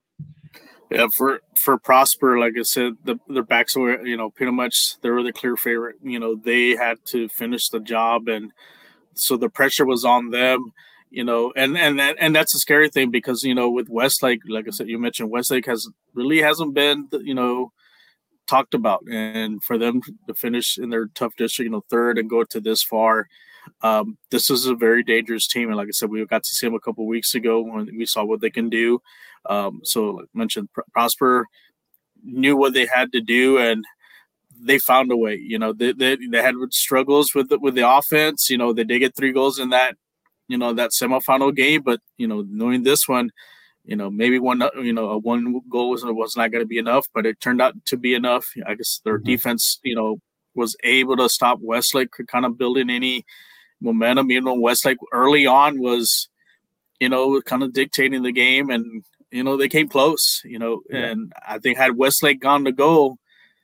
Yeah, for for Prosper, like I said, the their backs were, you know, pretty much they were the clear favorite. You know, they had to finish the job, and so the pressure was on them. You know, and and that, and that's a scary thing because, you know, with Westlake, like I said, you mentioned Westlake has really hasn't been, you know, talked about, and for them to finish in their tough district, you know, third and go to this far, um, this is a very dangerous team. And like I said, we got to see them a couple of weeks ago when we saw what they can do. Um, so, like I mentioned, Prosper knew what they had to do, and they found a way. You know, they they, they had struggles with the, with the offense. You know, they did get three goals in that, you know, that semifinal game, but, you know, knowing this one, you know, maybe one, you know, a one goal was, was not going to be enough, but it turned out to be enough. I guess their mm-hmm. defense, you know, was able to stop Westlake kind of building any momentum. You know, Westlake early on was, you know, kind of dictating the game, and, you know, they came close, you know, yeah. And I think had Westlake gone to goal,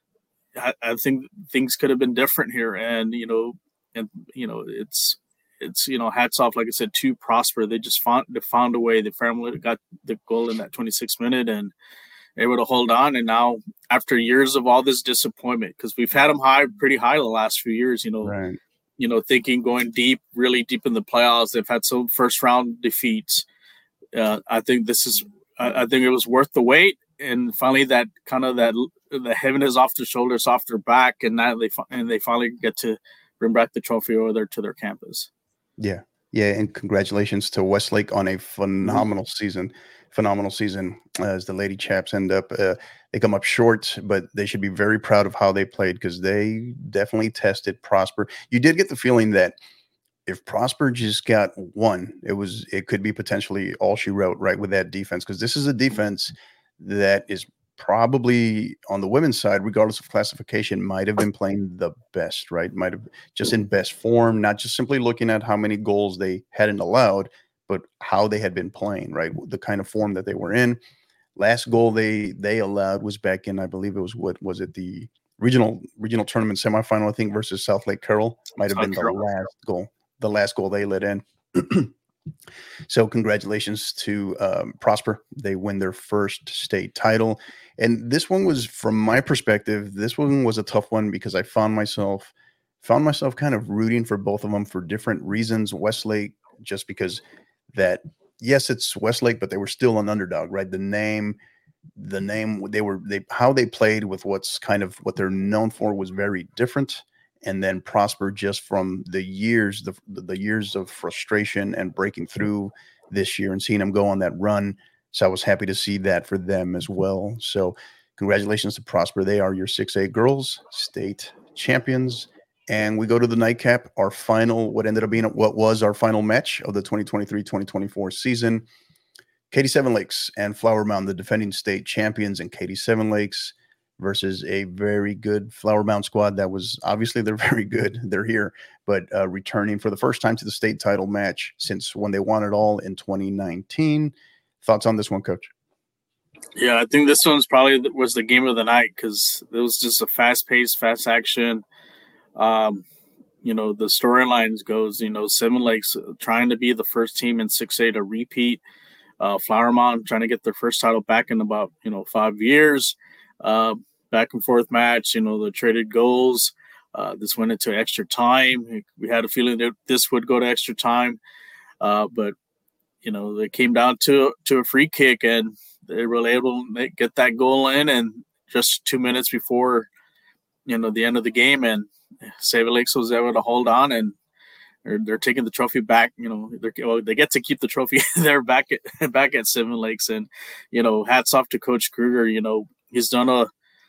I, I think things could have been different here. And, you know, and, you know, it's, It's, you know, hats off, like I said, to Prosper. They just found they found a way. They finally got the goal in that twenty-sixth minute and able to hold on. And now, after years of all this disappointment, because we've had them high, pretty high the last few years, you know, right. you know, thinking going deep, really deep in the playoffs. They've had some first round defeats. Uh, I think this is, I, I think it was worth the wait. And finally, that kind of that the heaviness off their shoulders, off their back, and now they and they finally get to bring back the trophy over there to their campus. Yeah. Yeah. And congratulations to Westlake on a phenomenal mm-hmm. season. Phenomenal season uh, as the Lady Chaps end up. Uh, they come up short, but they should be very proud of how they played because they definitely tested Prosper. You did get the feeling that if Prosper just got one, it was it could be potentially all she wrote, right, with that defense, because this is a defense that is probably on the women's side, regardless of classification, might have been playing the best, right? Might have just in best form, not just simply looking at how many goals they hadn't allowed, but how they had been playing, right? The kind of form that they were in. Last goal they they allowed was back in, I believe it was, what was it, the regional regional tournament semifinal, I think, versus South Lake Carroll. Might have been the last goal, the last goal they let in. So congratulations to um, Prosper. They win their first state title. And this one was, from my perspective, this one was a tough one because I found myself found myself kind of rooting for both of them for different reasons. Westlake, just because that, yes, it's Westlake, but they were still an underdog, right? The name, the name, they were, they, how they played with what's kind of what they're known for was very different. And then Prosper, just from the years, the the years of frustration and breaking through this year and seeing them go on that run. So I was happy to see that for them as well. So congratulations to Prosper. They are your six A girls state champions. And we go to the nightcap, our final, what ended up being what was our final match of the twenty twenty-three twenty twenty-four season. Katy Seven Lakes and Flower Mound, the defending state champions, and Katy Seven Lakes versus a very good Flower Mound squad that was obviously they're very good. They're here, but uh, returning for the first time to the state title match since when they won it all in twenty nineteen. Thoughts on this one, Coach? Yeah, I think this one's probably was the game of the night because it was just a fast-paced, fast action. Um, you know, the storylines goes, you know, Seven Lakes trying to be the first team in six A to repeat. Uh, Flower Mound trying to get their first title back in about, you know, five years. Uh, back and forth match, you know, the traded goals. Uh, this went into extra time. We had a feeling that this would go to extra time. Uh, but, you know, they came down to, to a free kick and they were able to make, get that goal in. And just two minutes before, you know, the end of the game, and Seven Lakes was able to hold on, and they're, they're taking the trophy back. You know, well, they get to keep the trophy there back at back at Seven Lakes, and you know, hats off to Coach Kruger. You know, he's done a,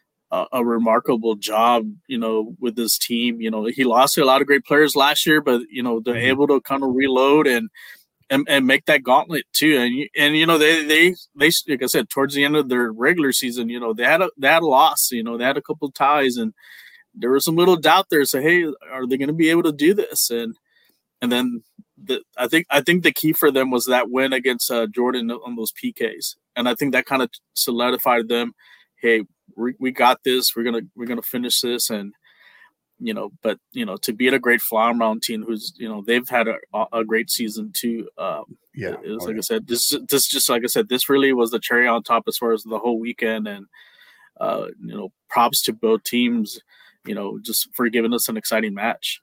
a a remarkable job. You know, with this team. You know, he lost to a lot of great players last year, but you know, they're mm-hmm. able to kind of reload and. And, and make that gauntlet too, and you, and you know they they they like I said towards the end of their regular season, you know they had a they had a loss, you know they had a couple of ties, and there was some little doubt there. So hey, are they going to be able to do this? And and then the, I think I think the key for them was that win against uh, Jordan on those P Ks, and I think that kind of solidified them. Hey, we, we got this. We're gonna we're gonna finish this, and you know, but you know, to beat a great Flower Mound team, who's you know they've had a, a great season too. Um, yeah, it was oh, like yeah. I said, this this just like I said, this really was the cherry on top as far as the whole weekend, and uh, you know, props to both teams, you know, just for giving us an exciting match.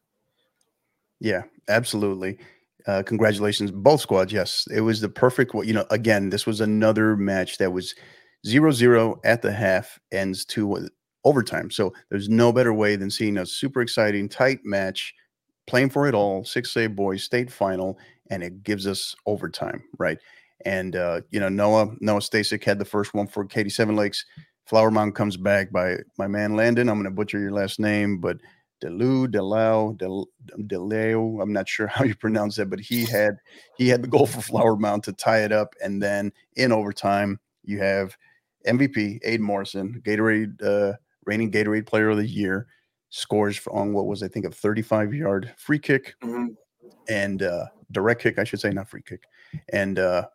Yeah, absolutely. Uh, congratulations, both squads. Yes, it was the perfect. You know, again, this was another match that was zero zero at the half, ends to overtime. So there's no better way than seeing a super exciting, tight match, playing for it all, six A boys state final, and it gives us overtime, right? And uh, you know, Noah Noah Stasic had the first one for Katy Seven Lakes. Flower Mound comes back by my man Landon. I'm going to butcher your last name, but Delu, Delau, Del, Deleo. I'm not sure how you pronounce that, but he had he had the goal for Flower Mound to tie it up, and then in overtime, you have M V P Aiden Morrison, Gatorade. Uh, reigning Gatorade Player of the Year, scores on what was, I think, a thirty-five yard free kick mm-hmm. and uh, direct kick, I should say, not free kick. And uh,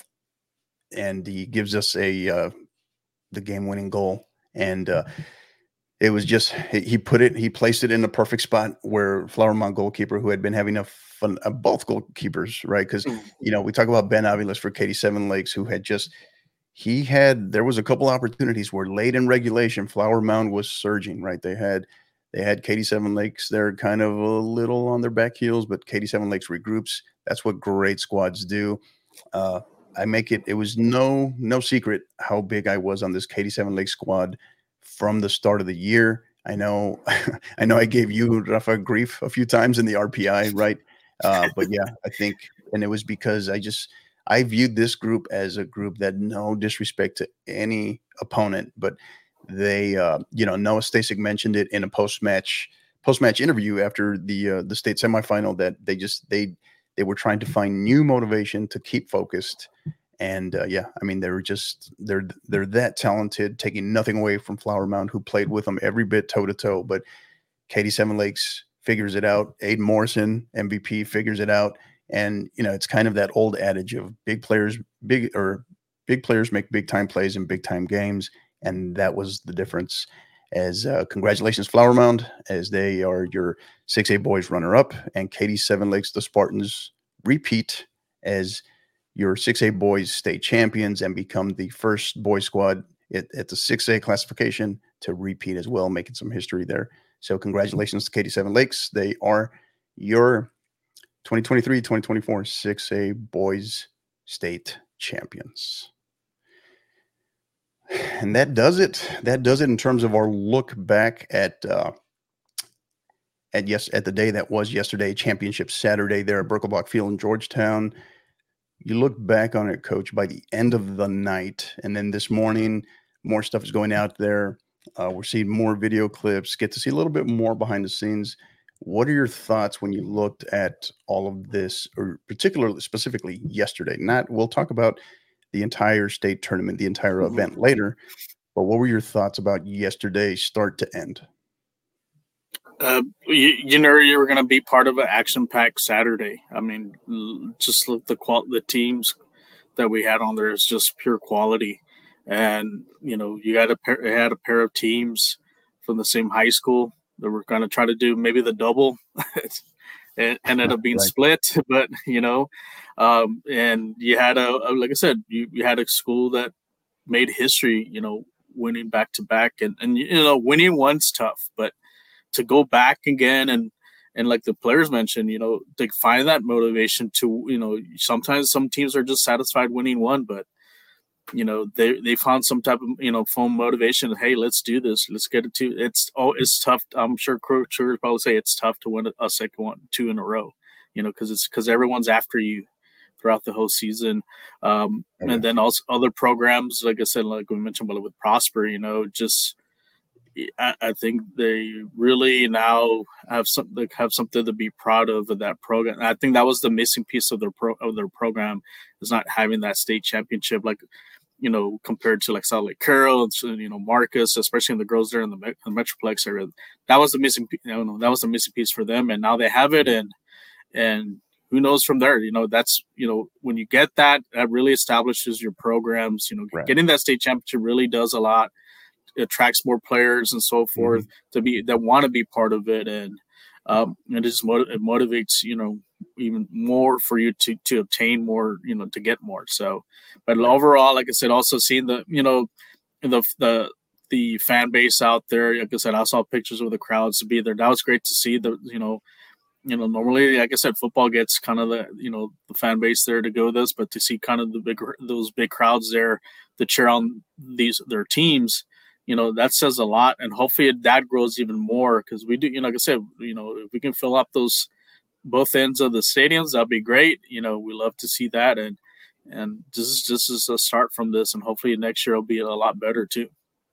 and he gives us a uh, the game winning goal. And uh, it was just, he put it, he placed it in the perfect spot where Flower Mound goalkeeper, who had been having a fun, uh, both goalkeepers, right? Because, mm-hmm. you know, we talk about Ben Aviles for Katy Seven Lakes, who had just, He had there was a couple opportunities where late in regulation, Flower Mound was surging, right? They had they had Katy Seven Lakes. They're kind of a little on their back heels, but Katy Seven Lakes regroups. That's what great squads do. Uh, I make it. It was no no secret how big I was on this Katy Seven Lakes squad from the start of the year. I know, I know, I gave you Rafa grief a few times in the R P I, right? Uh, but yeah, I think, and it was because I just. I viewed this group as a group that, no disrespect to any opponent, but they, uh, you know, Noah Stasic mentioned it in a post-match post-match interview after the uh, the state semifinal that they just they they were trying to find new motivation to keep focused, and uh, yeah, I mean they were just they're they're that talented, taking nothing away from Flower Mound, who played with them every bit toe to toe, but Katy Seven Lakes figures it out. Aiden Morrison, M V P, figures it out. And, you know, it's kind of that old adage of big players, big or big players make big time plays in big time games. And that was the difference. As uh, congratulations, Flower Mound, as they are your six A boys runner up, and Katy Seven Lakes, the Spartans, repeat as your six A boys state champions and become the first boy squad at, at the six A classification to repeat as well, making some history there. So congratulations to Katy Seven Lakes. They are your twenty twenty-three twenty twenty-four six A boys state champions. And that does it. That does it in terms of our look back at uh, at yes at the day that was yesterday, Championship Saturday there at Birkelbach Field in Georgetown. You look back on it, Coach, by the end of the night, and then this morning, more stuff is going out there. Uh, we're seeing more video clips, get to see a little bit more behind the scenes. What are your thoughts when you looked at all of this, or particularly specifically yesterday? Not, we'll talk about the entire state tournament, the entire mm-hmm. event later, but what were your thoughts about yesterday, start to end? Uh, you, you know, you were going to be part of an action-packed Saturday. I mean, just look the qual- the teams that we had on there is just pure quality, and you know, you got a pair, had a pair of teams from the same high school that were going to try to do maybe the double. It ended up being right. split, but you know, um, and you had a, a like I said, you, you had a school that made history, you know, winning back to back, and and you know, winning one's tough, but to go back again and and like the players mentioned, you know, to find that motivation to, you know, sometimes some teams are just satisfied winning one, but you know, they they found some type of, you know, phone motivation. Hey, let's do this. Let's get it to. It's oh, it's tough. I'm sure Coach would probably say it's tough to win a second one, two in a row. You know, because it's because everyone's after you throughout the whole season. Um, okay. And then also other programs, like I said, like we mentioned, but with Prosper, you know, just. I, I think they really now have something have something to be proud of of that program. And I think that was the missing piece of their pro, of their program, is not having that state championship, like, you know, compared to like South Lake Carroll and, you know, Marcus, especially in the girls there in the, the Metroplex area. That was the missing, you know, that was the missing piece for them, and now they have it, and and who knows from there. You know, that's, you know, when you get that, that really establishes your programs. You know, right. Getting that state championship really does a lot. Attracts more players and so forth mm-hmm. to be that want to be part of it, and um, and it just motiv- it motivates, you know, even more for you to to obtain more, you know, to get more. So, but overall, like I said, also seeing the, you know, the the the fan base out there. Like I said, I saw pictures of the crowds to be there. That was great to see. The you know, you know, normally, like I said, football gets kind of the, you know, the fan base there to go this, but to see kind of the big those big crowds there to cheer on these their teams. You know, that says a lot, and hopefully that grows even more, because we do, you know, like I said, you know, if we can fill up those both ends of the stadiums, that'd be great. You know, we love to see that, and and this is this is a start from this, and hopefully next year will be a lot better too.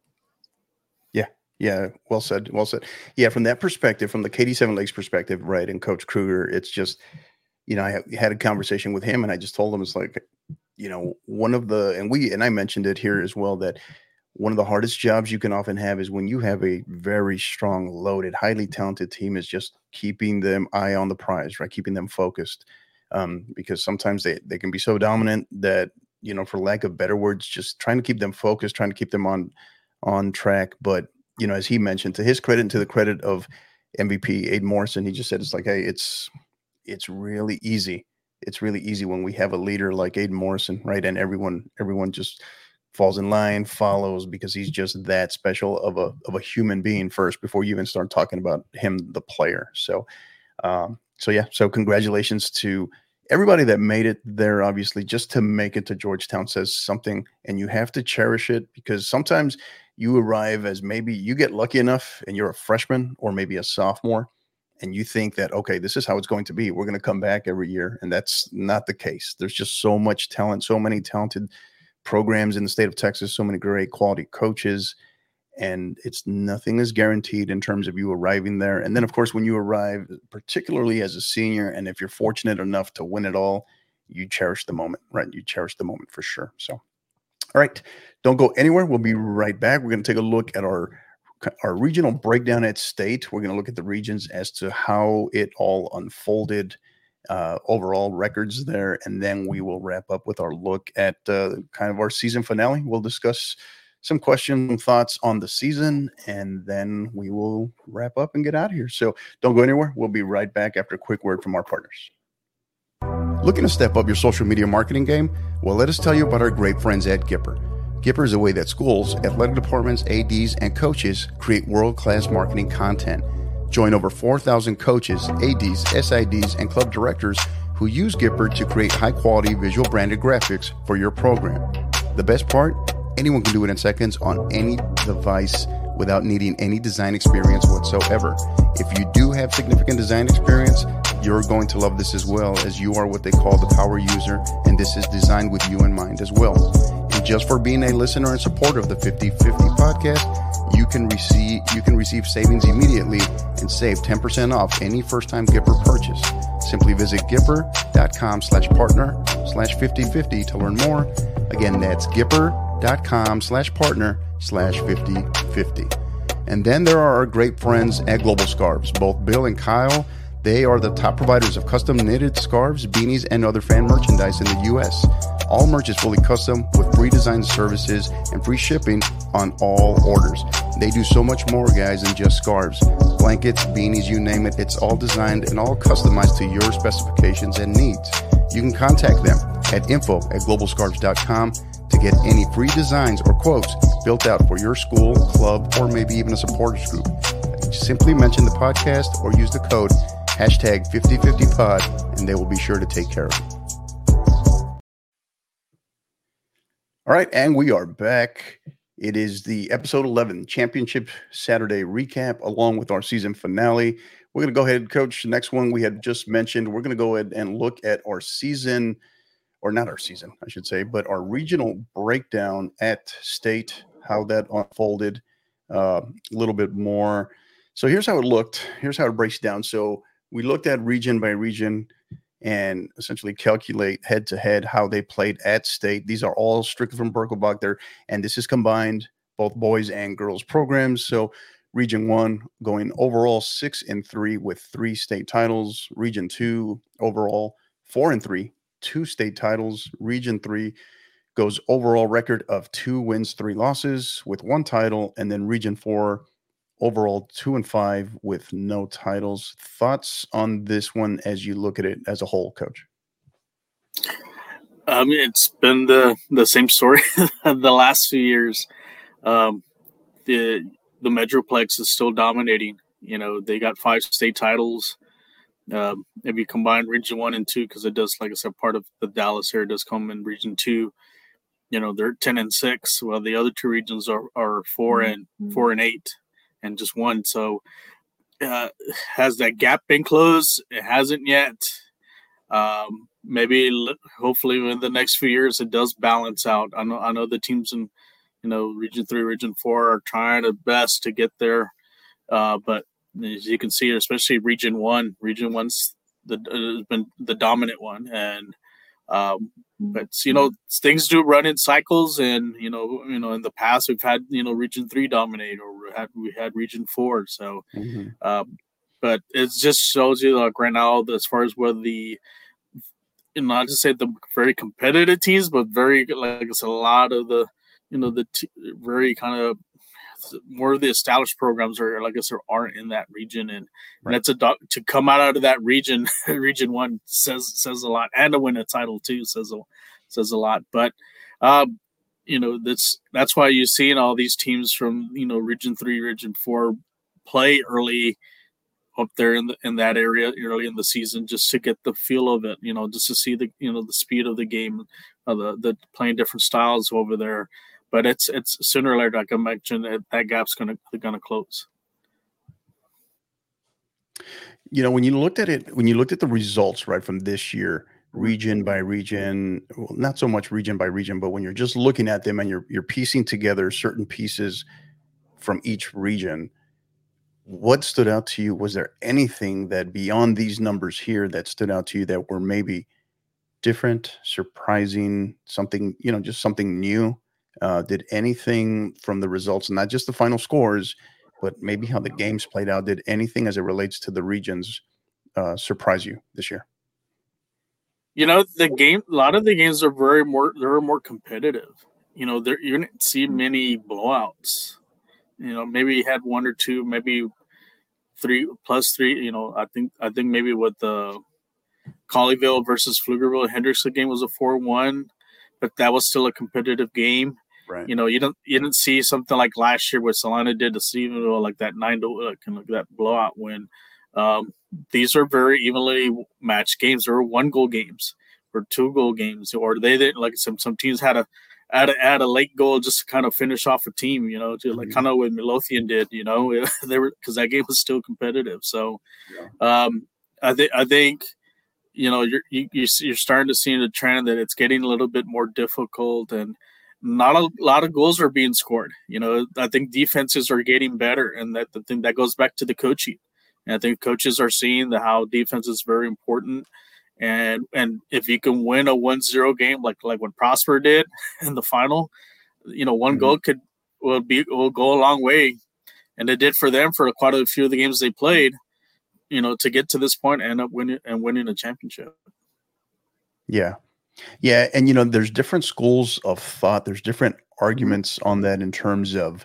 Yeah, yeah, well said, well said. Yeah, from that perspective, from the Katy Seven Lakes perspective, right, and Coach Kruger, it's just, you know, I had a conversation with him, and I just told him, it's like, you know, one of the, and we, and I mentioned it here as well, that one of the hardest jobs you can often have is when you have a very strong, loaded, highly talented team, is just keeping them eye on the prize, right? Keeping them focused. Um, because sometimes they, they can be so dominant that, you know, for lack of better words, just trying to keep them focused, trying to keep them on, on track. But, you know, as he mentioned, to his credit and to the credit of M V P Aiden Morrison, he just said, it's like, hey, it's, it's really easy. It's really easy when we have a leader like Aiden Morrison, right? And everyone, everyone just falls in line, follows, because he's just that special of a of a human being first before you even start talking about him, the player. So, um, so yeah. So congratulations to everybody that made it there. Obviously, just to make it to Georgetown says something, and you have to cherish it, because sometimes you arrive as, maybe you get lucky enough and you're a freshman or maybe a sophomore, and you think that, okay, this is how it's going to be. We're going to come back every year, and that's not the case. There's just so much talent, so many talented programs in the state of Texas, so many great quality coaches, and it's nothing is guaranteed in terms of you arriving there. And then, of course, when you arrive, particularly as a senior, and if you're fortunate enough to win it all, you cherish the moment, right? You cherish the moment for sure. So, all right, don't go anywhere. We'll be right back. We're going to take a look at our our regional breakdown at state. We're going to look at the regions as to how it all unfolded, uh overall records there, and then we will wrap up with our look at uh kind of our season finale. We'll discuss some questions and thoughts on the season, and then we will wrap up and get out of here. So don't go anywhere. We'll be right back after a quick word from our partners. Looking to step up your social media marketing game? Well, let us tell you about our great friends at Gipper. Gipper is a way that schools, athletic departments, A Ds, and coaches create world-class marketing content. Join over four thousand coaches, A Ds, S I Ds, and club directors who use Gipper to create high-quality visual branded graphics for your program. The best part? Anyone can do it in seconds on any device without needing any design experience whatsoever. If you do have significant design experience, you're going to love this as well, as you are what they call the power user, and this is designed with you in mind as well. just for being a listener and supporter of the fifty fifty podcast, you can receive you can receive savings immediately and save ten percent off any first-time Gipper purchase. Simply visit Gipper.com slash partner slash 5050 to learn more. Again, that's Gipper.com slash partner slash 5050. And then there are our great friends at Global Scarves. Both Bill and Kyle, they are the top providers of custom knitted scarves, beanies, and other fan merchandise in the U S. All merch is fully custom with free design services and free shipping on all orders. They do so much more, guys, than just scarves. Blankets, beanies, you name it. It's all designed and all customized to your specifications and needs. You can contact them at info at global scarves dot com to get any free designs or quotes built out for your school, club, or maybe even a supporters group. Simply mention the podcast or use the code hashtag fifty fifty pod and they will be sure to take care of it. All right, and we are back. It is the episode eleven Championship Saturday recap along with our season finale. We're going to go ahead, Coach. The next one we had just mentioned, we're going to go ahead and look at our season, or not our season, I should say, but our regional breakdown at state, how that unfolded uh, a little bit more. So here's how it looked. Here's how it breaks down. So we looked at region by region and essentially calculate head to head how they played at state. These are all strictly from Birkelbach there, and this is combined both boys and girls programs. So region one going overall six and three with three state titles. Region two overall four and three, two state titles. Region three goes overall record of two wins, three losses with one title, and then region four overall two and five with no titles. Thoughts on this one as you look at it as a whole, Coach? I mean, it's been the, the same story the last few years. Um, the the Metroplex is still dominating. You know, they got five state titles. Um, if you combine Region One and Two, because it does, like I said, part of the Dallas area does come in Region Two. You know, they're ten and six. Well, the other two regions are are four and four and eight. And just one. So uh, has that gap been closed? It hasn't yet. Um, maybe, hopefully, in the next few years, it does balance out. I know, I know the teams in, you know, Region Three, Region Four are trying their best to get there. Uh, but as you can see, especially Region One, Region One's the has been the dominant one, and um, but you know, things do run in cycles, and you know, you know, in the past we've had you know Region Three dominate, or we had we had Region Four. So, mm-hmm. um, but it just shows you like right now, as far as where the, you know, not to say the very competitive teams, but very like it's a lot of the, you know, the t- very kind of more of the established programs are, like I said, aren't in that region, and, right. and that's a do- to come out of that region. Region One says says a lot, and to win a title too says a says a lot. But um, you know, that's that's why you see in all these teams from you know Region Three, Region Four play early up there in the, in that area early in the season, just to get the feel of it. You know, just to see the you know the speed of the game, uh, the the playing different styles over there. But it's it's sooner or later, like I mentioned, that, that gap's going to going to close. You know, when you looked at it, when you looked at the results, right, from this year, region by region, well, not so much region by region, but when you're just looking at them and you're you're piecing together certain pieces from each region, what stood out to you? Was there anything that beyond these numbers here that stood out to you that were maybe different, surprising, something, you know, just something new? Uh, did anything from the results, not just the final scores, but maybe how the games played out, did anything as it relates to the regions uh, surprise you this year? You know, the game, a lot of the games are very more, they're more competitive. You know, there you didn't see many blowouts. You know, maybe you had one or two, maybe three plus three. You know, I think I think maybe with the Colleyville versus Pflugerville Hendrickson game was a four one, but that was still a competitive game. Right. You know, you don't you didn't see something like last year what Salina did to Stephenville, like that nine to uh, kind of that blowout win. Um, these are very evenly matched games. There were one goal games or two goal games, or they didn't like some some teams had a add a, add a late goal just to kind of finish off a team. You know, to like mm-hmm. kind of what Midlothian did. You know, they were because that game was still competitive. So, yeah. um, I think I think. You know, you're you, you're starting to see the trend that it's getting a little bit more difficult, and not a lot of goals are being scored. You know, I think defenses are getting better, and that the thing that goes back to the coaching. And I think coaches are seeing the, how defense is very important. And and if you can win a one zero game like like what Prosper did in the final, you know, one mm-hmm. goal could will be will go a long way, and it did for them for quite a few of the games they played. You know, to get to this point and end up winning and winning a championship. Yeah, yeah, and you know, there's different schools of thought. There's different arguments mm-hmm. on that in terms of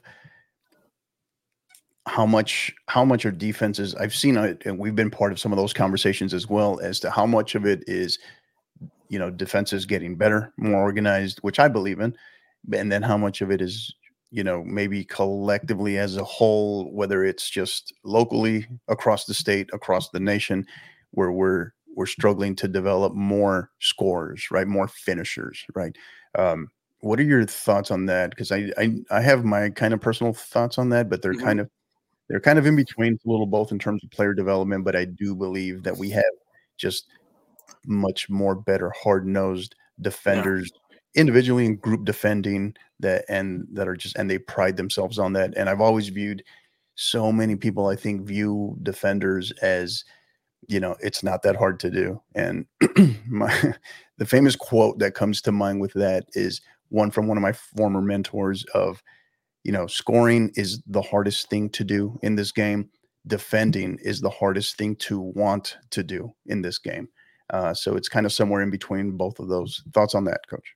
how much how much are defenses. I've seen it, and we've been part of some of those conversations as well as to how much of it is, you know, defenses getting better, more organized, which I believe in, and then how much of it is, you know, maybe collectively as a whole, whether it's just locally across the state, across the nation, where we're we're struggling to develop more scorers, right, more finishers, right. Um, what are your thoughts on that? Because I, I I have my kind of personal thoughts on that, but they're mm-hmm. kind of They're kind of in between, a little both in terms of player development, but I do believe that we have just much more better hard-nosed defenders yeah. individually and group defending that and that are just and they pride themselves on that. And I've always viewed so many people, I think, view defenders as, you know, it's not that hard to do. And my, the famous quote that comes to mind with that is one from one of my former mentors of, you know, scoring is the hardest thing to do in this game. Defending is the hardest thing to want to do in this game. Uh, so it's kind of somewhere in between both of those. Thoughts on that, Coach?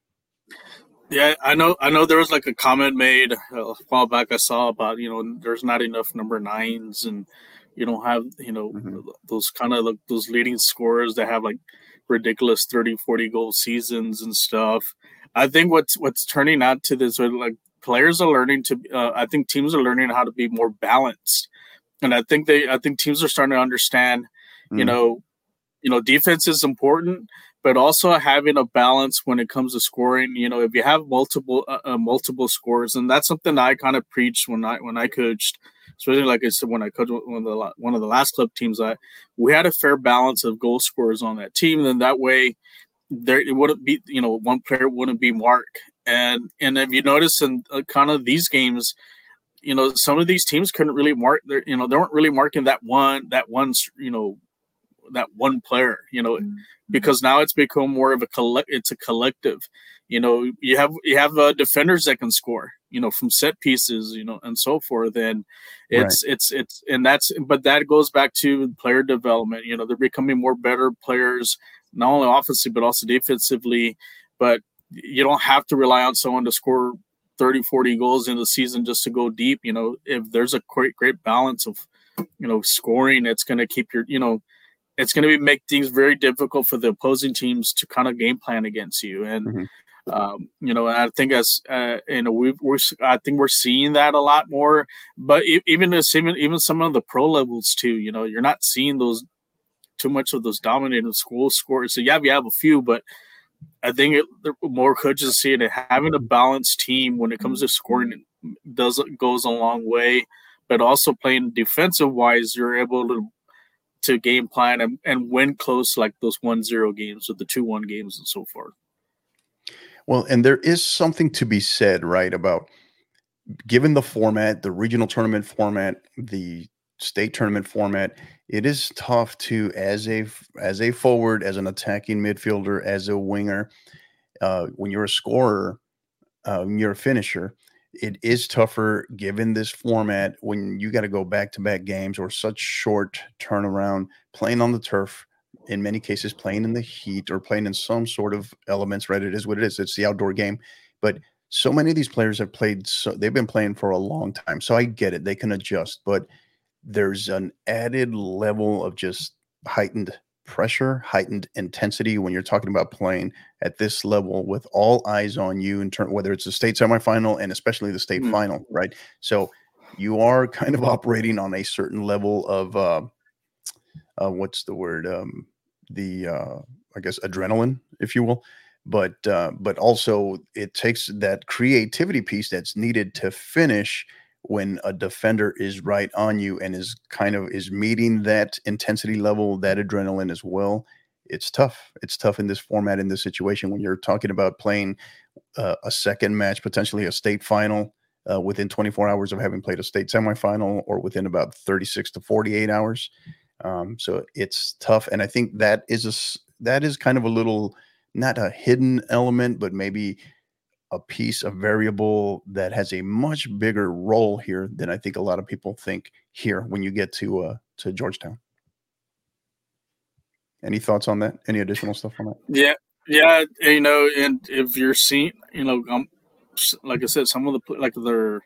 Yeah, I know. I know there was like a comment made a while back I saw about, you know, there's not enough number nines, and you don't have, you know, mm-hmm. those kind of like those leading scorers that have like ridiculous thirty, forty goal seasons and stuff. I think what's what's turning out to this, like, players are learning to, uh, I think teams are learning how to be more balanced. And I think they, I think teams are starting to understand, mm. you know, you know, defense is important, but also having a balance when it comes to scoring. You know, if you have multiple, uh, uh, multiple scores, and that's something that I kind of preached when I, when I coached, especially like I said, when I coached one of the, one of the last club teams, I, we had a fair balance of goal scorers on that team. And then that way there, it wouldn't be, you know, one player wouldn't be marked. And and if you notice in uh, kind of these games, you know, some of these teams couldn't really mark their, you know, they weren't really marking that one, that one, you know, that one player, you know, mm-hmm. because now it's become more of a collect. It's a collective. You know, you have you have uh, defenders that can score, you know, from set pieces, you know, and so forth. And it's right. it's it's and that's but that goes back to player development. You know, they're becoming more better players, not only offensively but also defensively. But you don't have to rely on someone to score thirty, forty goals in the season just to go deep. You know, if there's a great, great balance of, you know, scoring, it's going to keep your, you know, it's going to make things very difficult for the opposing teams to kind of game plan against you. And, mm-hmm. um, you know, I think as, uh, you know, we, we're, I think we're seeing that a lot more, but even as, even, even some of the pro levels too, you know, you're not seeing those too much of those dominating school scores. So yeah, we have a few, but I think it, more coaches see it. Having a balanced team when it comes to scoring does goes a long way, but also playing defensive wise, you're able to to game plan and, and win close, like those one zero games or the two one games and so forth. Well, and there is something to be said, right, about given the format, the regional tournament format, the state tournament format, it is tough to, as a as a forward, as an attacking midfielder, as a winger, uh, when you're a scorer, uh, when you're a finisher, it is tougher given this format when you got to go back-to-back games or such short turnaround, playing on the turf, in many cases playing in the heat or playing in some sort of elements, right? It is what it is. It's the outdoor game. But so many of these players have played, so they've been playing for a long time. So I get it. They can adjust, but there's an added level of just heightened pressure, heightened intensity when you're talking about playing at this level with all eyes on you in terms, whether it's the state semifinal and especially the state mm. final, right? So you are kind of operating on a certain level of, uh, uh, what's the word? Um, the, uh, I guess, adrenaline, if you will. But, uh, but also it takes that creativity piece that's needed to finish when a defender is right on you and is kind of is meeting that intensity level, that adrenaline as well. it's tough. It's tough in this format, in this situation, when you're talking about playing uh, a second match, potentially a state final uh, within twenty-four hours of having played a state semifinal, or within about thirty-six to forty-eight hours. Um, so it's tough. And I think that is a, that is kind of a little, not a hidden element, but maybe a piece, a variable that has a much bigger role here than I think a lot of people think here when you get to uh, to Georgetown. Any thoughts on that? Any additional stuff on that? Yeah, yeah, you know, and if you're seeing, you know, um, like I said, some of the like they're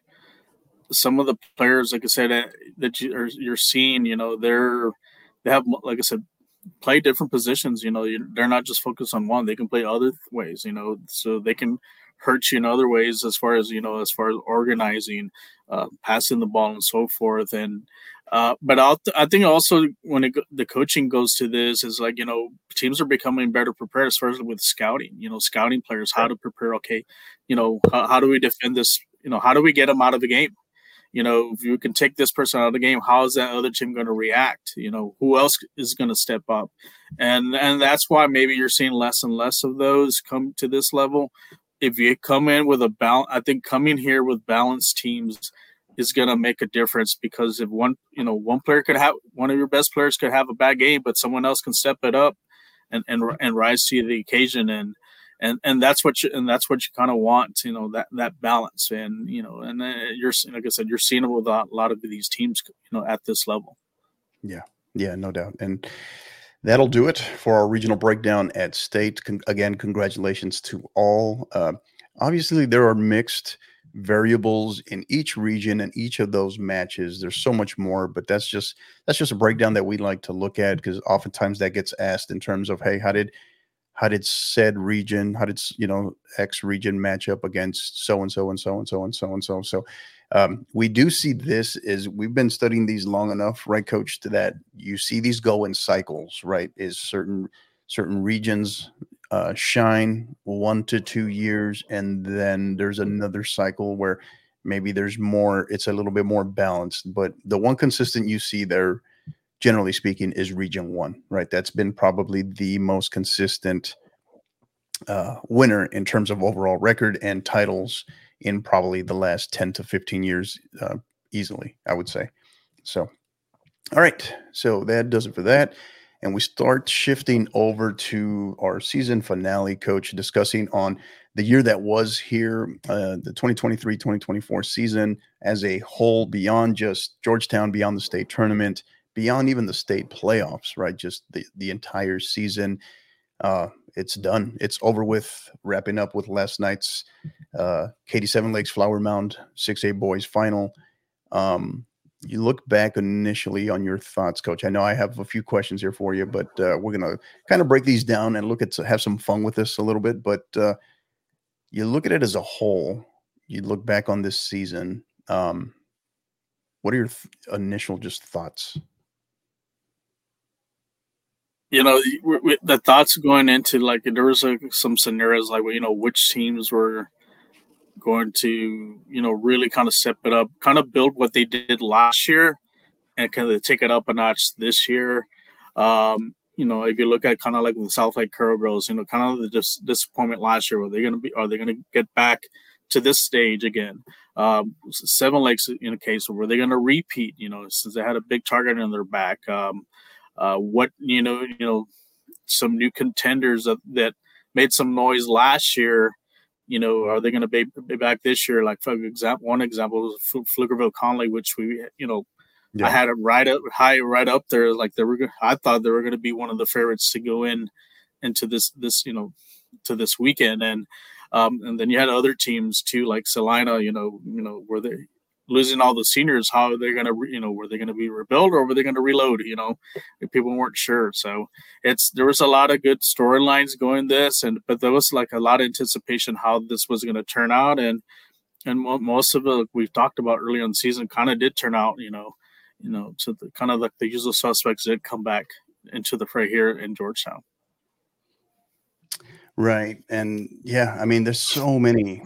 some of the players, like I said, that, that you are you're seeing, you know, they're they have, like I said, play different positions. You know, you, they're not just focused on one; they can play other ways. You know, so they can hurt you in other ways, as far as, you know, as far as organizing, uh, passing the ball, and so forth. And uh, but I'll, I think also when it, the coaching goes to this is like, you know, teams are becoming better prepared as far as with scouting. You know, scouting players, how to prepare. Okay, you know, how, how do we defend this? You know, how do we get them out of the game? You know, if you can take this person out of the game, how is that other team going to react? You know, who else is going to step up? And and that's why maybe you're seeing less and less of those come to this level. If you come in with a balance, I think coming here with balanced teams is going to make a difference, because if one, you know, one player could have, one of your best players could have a bad game, but someone else can step it up and and, and rise to the occasion. And And and that's what you and that's what you kind of want, you know, that that balance. And you know, and uh, you're, like I said, you're seeing it with a lot of these teams, you know, at this level. Yeah, yeah, no doubt. And that'll do it for our regional breakdown at state. Con- again, congratulations to all. Uh, obviously, there are mixed variables in each region and each of those matches. There's so much more, but that's just that's just a breakdown that we like to look at, because oftentimes that gets asked in terms of, hey, how did how did said region, how did, you know, X region match up against so and so and so and so and so and so. So um, we do see this is we've been studying these long enough, right, Coach, to that you see these go in cycles, right? Is certain certain regions uh, shine one to two years, and then there's another cycle where maybe there's more. It's a little bit more balanced, but the one consistent you see there, generally speaking, is Region One, right? That's been probably the most consistent uh, winner in terms of overall record and titles in probably the last ten to fifteen years, uh, easily, I would say. So, all right. So that does it for that. And we start shifting over to our season finale, Coach, discussing on the year that was here, uh, the twenty twenty-three twenty twenty-four season as a whole, beyond just Georgetown, beyond the state tournament, beyond even the state playoffs, right? Just the, the entire season. Uh, it's done. It's over with, wrapping up with last night's uh, Katy Seven Lakes Flower Mound six A boys final. Um, you look back initially on your thoughts, Coach. I know I have a few questions here for you, but uh, we're going to kind of break these down and look at, have some fun with this a little bit. But uh, you look at it as a whole, you look back on this season. Um, what are your th- initial just thoughts? You know, the thoughts going into, like, there was a, some scenarios like, you know, which teams were going to, you know, really kind of step it up, kind of build what they did last year and kind of take it up a notch this year. Um, you know, if you look at kind of like the South Lake Curl Girls, you know, kind of the dis- disappointment last year, were they going to be, are they going to get back to this stage again? Um, Seven Lakes, in a case, were they going to repeat, you know, since they had a big target on their back? Um, Uh, what, you know, you know, some new contenders that, that made some noise last year, you know, are they going to be, be back this year? Like, for example, one example was Pflugerville Conley, which we, you know, yeah. I had it right up high, right up there. Like they were, I thought they were going to be one of the favorites to go in into this, this, you know, to this weekend. And, um, and then you had other teams too, like Salina, you know, you know, where they, losing all the seniors, how are they going to, you know, were they going to be rebuild or were they going to reload? You know, people weren't sure. So it's, there was a lot of good storylines going this, and, but there was like a lot of anticipation how this was going to turn out. And, and most of it we've talked about earlier in the season kind of did turn out, you know, you know, so the kind of like the usual suspects did come back into the fray here in Georgetown. Right. And yeah, I mean, there's so many,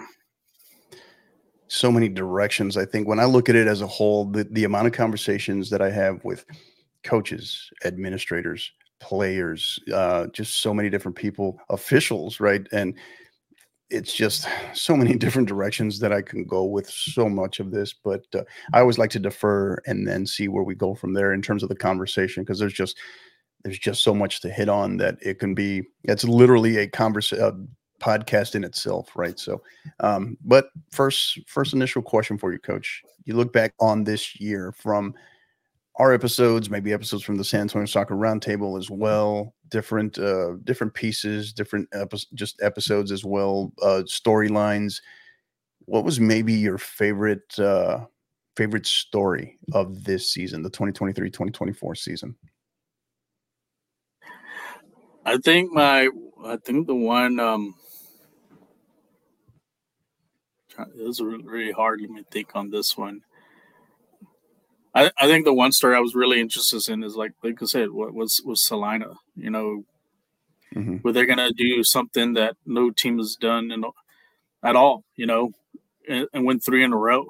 so many directions. I think when I look at it as a whole, the, the amount of conversations that I have with coaches, administrators, players, uh, just so many different people, officials, right? And it's just so many different directions that I can go with so much of this. But uh, I always like to defer and then see where we go from there in terms of the conversation, because there's just there's just so much to hit on that it can be. It's literally a conversation. Podcast in itself, right? So, um, but first, first initial question for you, Coach. You look back on this year from our episodes, maybe episodes from the San Antonio Soccer Roundtable as well, different, uh, different pieces, different epi- just episodes as well, uh, storylines. What was maybe your favorite, uh, favorite story of this season, the twenty twenty-three twenty twenty-four season? I think my, I think the one, um, it was really hard. Let me think on this one. I, I think the one story I was really interested in is like like I said, what was was Salina. You know, mm-hmm. were they gonna do something that no team has done in, at all? You know, and, and win three in a row.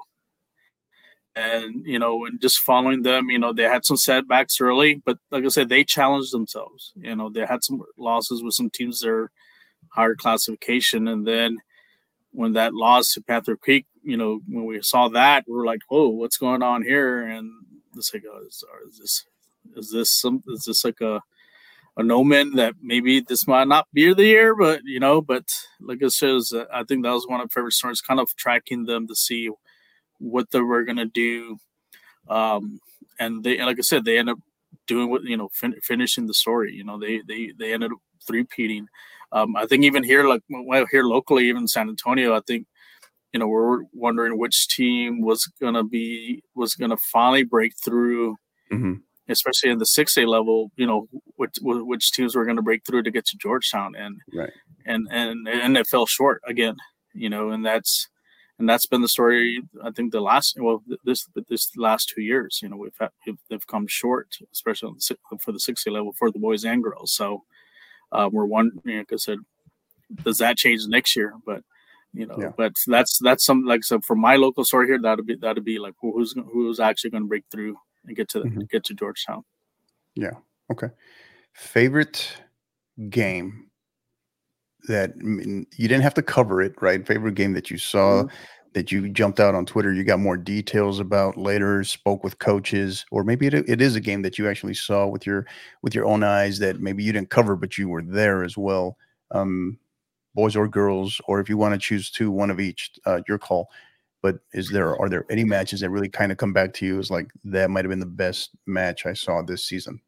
And you know, and just following them, you know, they had some setbacks early, but like I said, they challenged themselves. You know, they had some losses with some teams that are higher classification, and then when that loss to Panther Creek, you know, when we saw that, we were like, "Whoa, what's going on here?" And it's like, oh, is, is this is this some is this like a an omen that maybe this might not be the year? But you know, but like it says, I think that was one of my favorite stories, kind of tracking them to see what they were gonna do, um, and they, like I said, they ended up doing what you know, fin- finishing the story. You know, they they they ended up three-peating. Um, I think even here, like well, here locally, even San Antonio, I think, you know, we're wondering which team was gonna be was gonna finally break through, mm-hmm. especially in the six A level. You know, which which teams were gonna break through to get to Georgetown, and right. and and and it fell short again. You know, and that's and that's been the story. I think the last well this this last two years. You know, we've had, they've come short, especially for the six A level for the boys and girls. So. Uh, we're one, you know, like I said, does that change next year? But you know, yeah. but that's that's something like so for my local story here, that'd be that'd be like who's who's actually going to break through and get to mm-hmm. get to Georgetown. Yeah. Okay. Favorite game that I mean, you didn't have to cover it, right? Favorite game that you saw. Mm-hmm. That you jumped out on Twitter, you got more details about later, spoke with coaches, or maybe it, it is a game that you actually saw with your with your own eyes that maybe you didn't cover, but you were there as well. Um, boys or girls, or if you want to choose two, one of each, uh, your call. But is there are there any matches that really kind of come back to you as like that might have been the best match I saw this season?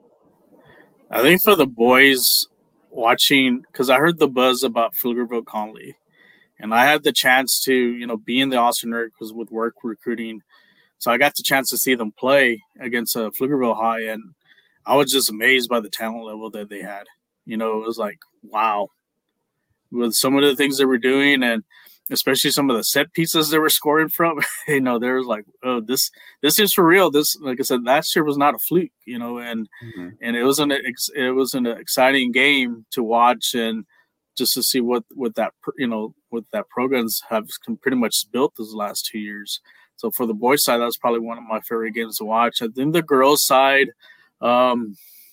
I think for the boys watching, because I heard the buzz about Pflugerville Conley. And I had the chance to, you know, be in the Austin because with work recruiting. So I got the chance to see them play against uh, Pflugerville High. And I was just amazed by the talent level that they had. You know, it was like, wow. With some of the things they were doing and especially some of the set pieces they were scoring from, you know, there was like, oh, this this is for real. This, like I said, last year was not a fluke, you know, and mm-hmm. and it was an it was an exciting game to watch and just to see what, what that, you know, what that programs have pretty much built those last two years. So for the boys side, that was probably one of my favorite games to watch. And then the girls side, um,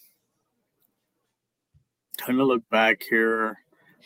trying to look back here.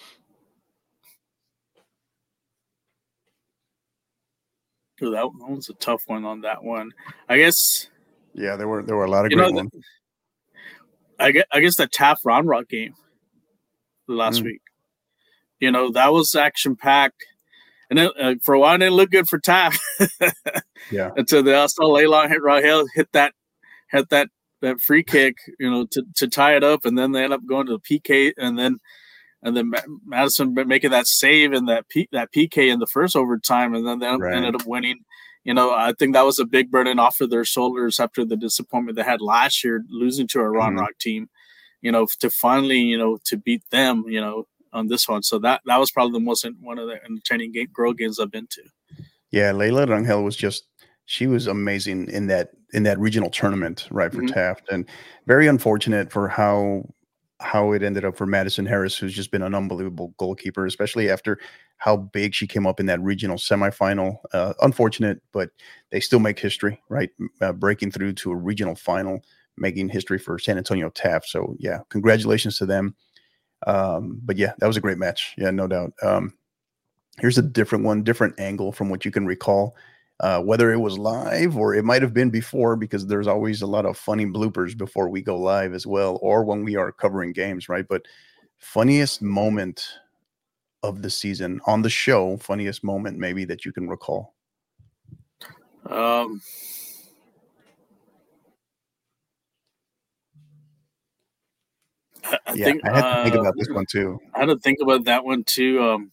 Ooh, that one was a tough one on that one. I guess. Yeah, there were there were a lot of great know, ones. The, I guess I guess the Taft Round Rock game last mm. week. You know, that was action packed, and it, uh, for a while it didn't look good for Taft. Yeah. Until they also Leilon hit Rahel hit that hit that that free kick, you know, to, to tie it up, and then they end up going to the P K, and then and then Madison making that save and that P, that P K in the first overtime, and then they right. ended up winning. You know, I think that was a big burden off of their shoulders after the disappointment they had last year, losing to a Round mm-hmm. Rock team. You know, to finally, you know, to beat them, you know, on this one. So that that was probably the most one of the entertaining game, girl games I've been to. Yeah, Layla Rangel was just she was amazing in that in that regional tournament, right, for mm-hmm. Taft, and very unfortunate for how how it ended up for Madison Harris, who's just been an unbelievable goalkeeper, especially after how big she came up in that regional semifinal. Uh, unfortunate, but they still make history, right? Uh, breaking through to a regional final, making history for San Antonio Taft. So yeah, congratulations to them. Um, but yeah, that was a great match. Yeah, no doubt. Um, here's a different one, different angle from what you can recall. Uh, whether it was live or it might have been before, because there's always a lot of funny bloopers before we go live as well, or when we are covering games, right? But funniest moment of the season on the show, funniest moment maybe that you can recall. Um, I, I yeah, think I had to think uh, about this one too. I had to think about that one too. Um,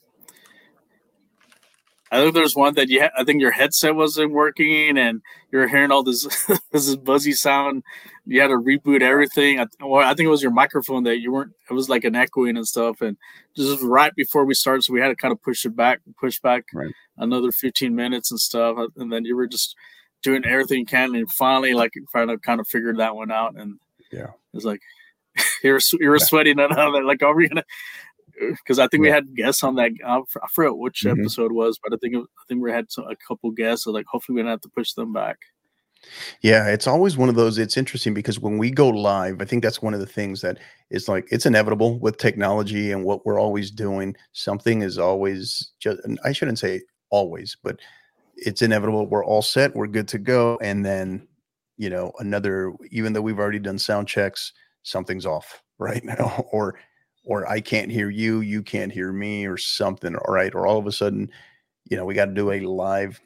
I think there's one that you ha- I think your headset wasn't working and you're hearing all this this buzzy sound. You had to reboot everything. I, well, I think it was your microphone that you weren't. It was like an echoing and stuff. And just right before we started, so we had to kind of push it back, push back right. another fifteen minutes and stuff. And then you were just doing everything you can, and finally, like trying to kind of figure that one out. And yeah, it's like you were you were yeah. sweating it out. Like, are we gonna? Because I think yeah. we had guests on that. I forgot which mm-hmm. episode it was, but I think it, I think we had some, a couple guests. So like, hopefully, we don't have to push them back. Yeah, it's always one of those. It's interesting because when we go live, I think that's one of the things that is like it's inevitable with technology and what we're always doing. Something is always just. I shouldn't say always, but it's inevitable. We're all set. We're good to go, and then you know another. Even though we've already done sound checks, something's off right now, or. or I can't hear you, you can't hear me, or something, all right? Or all of a sudden, you know, we got to do a live,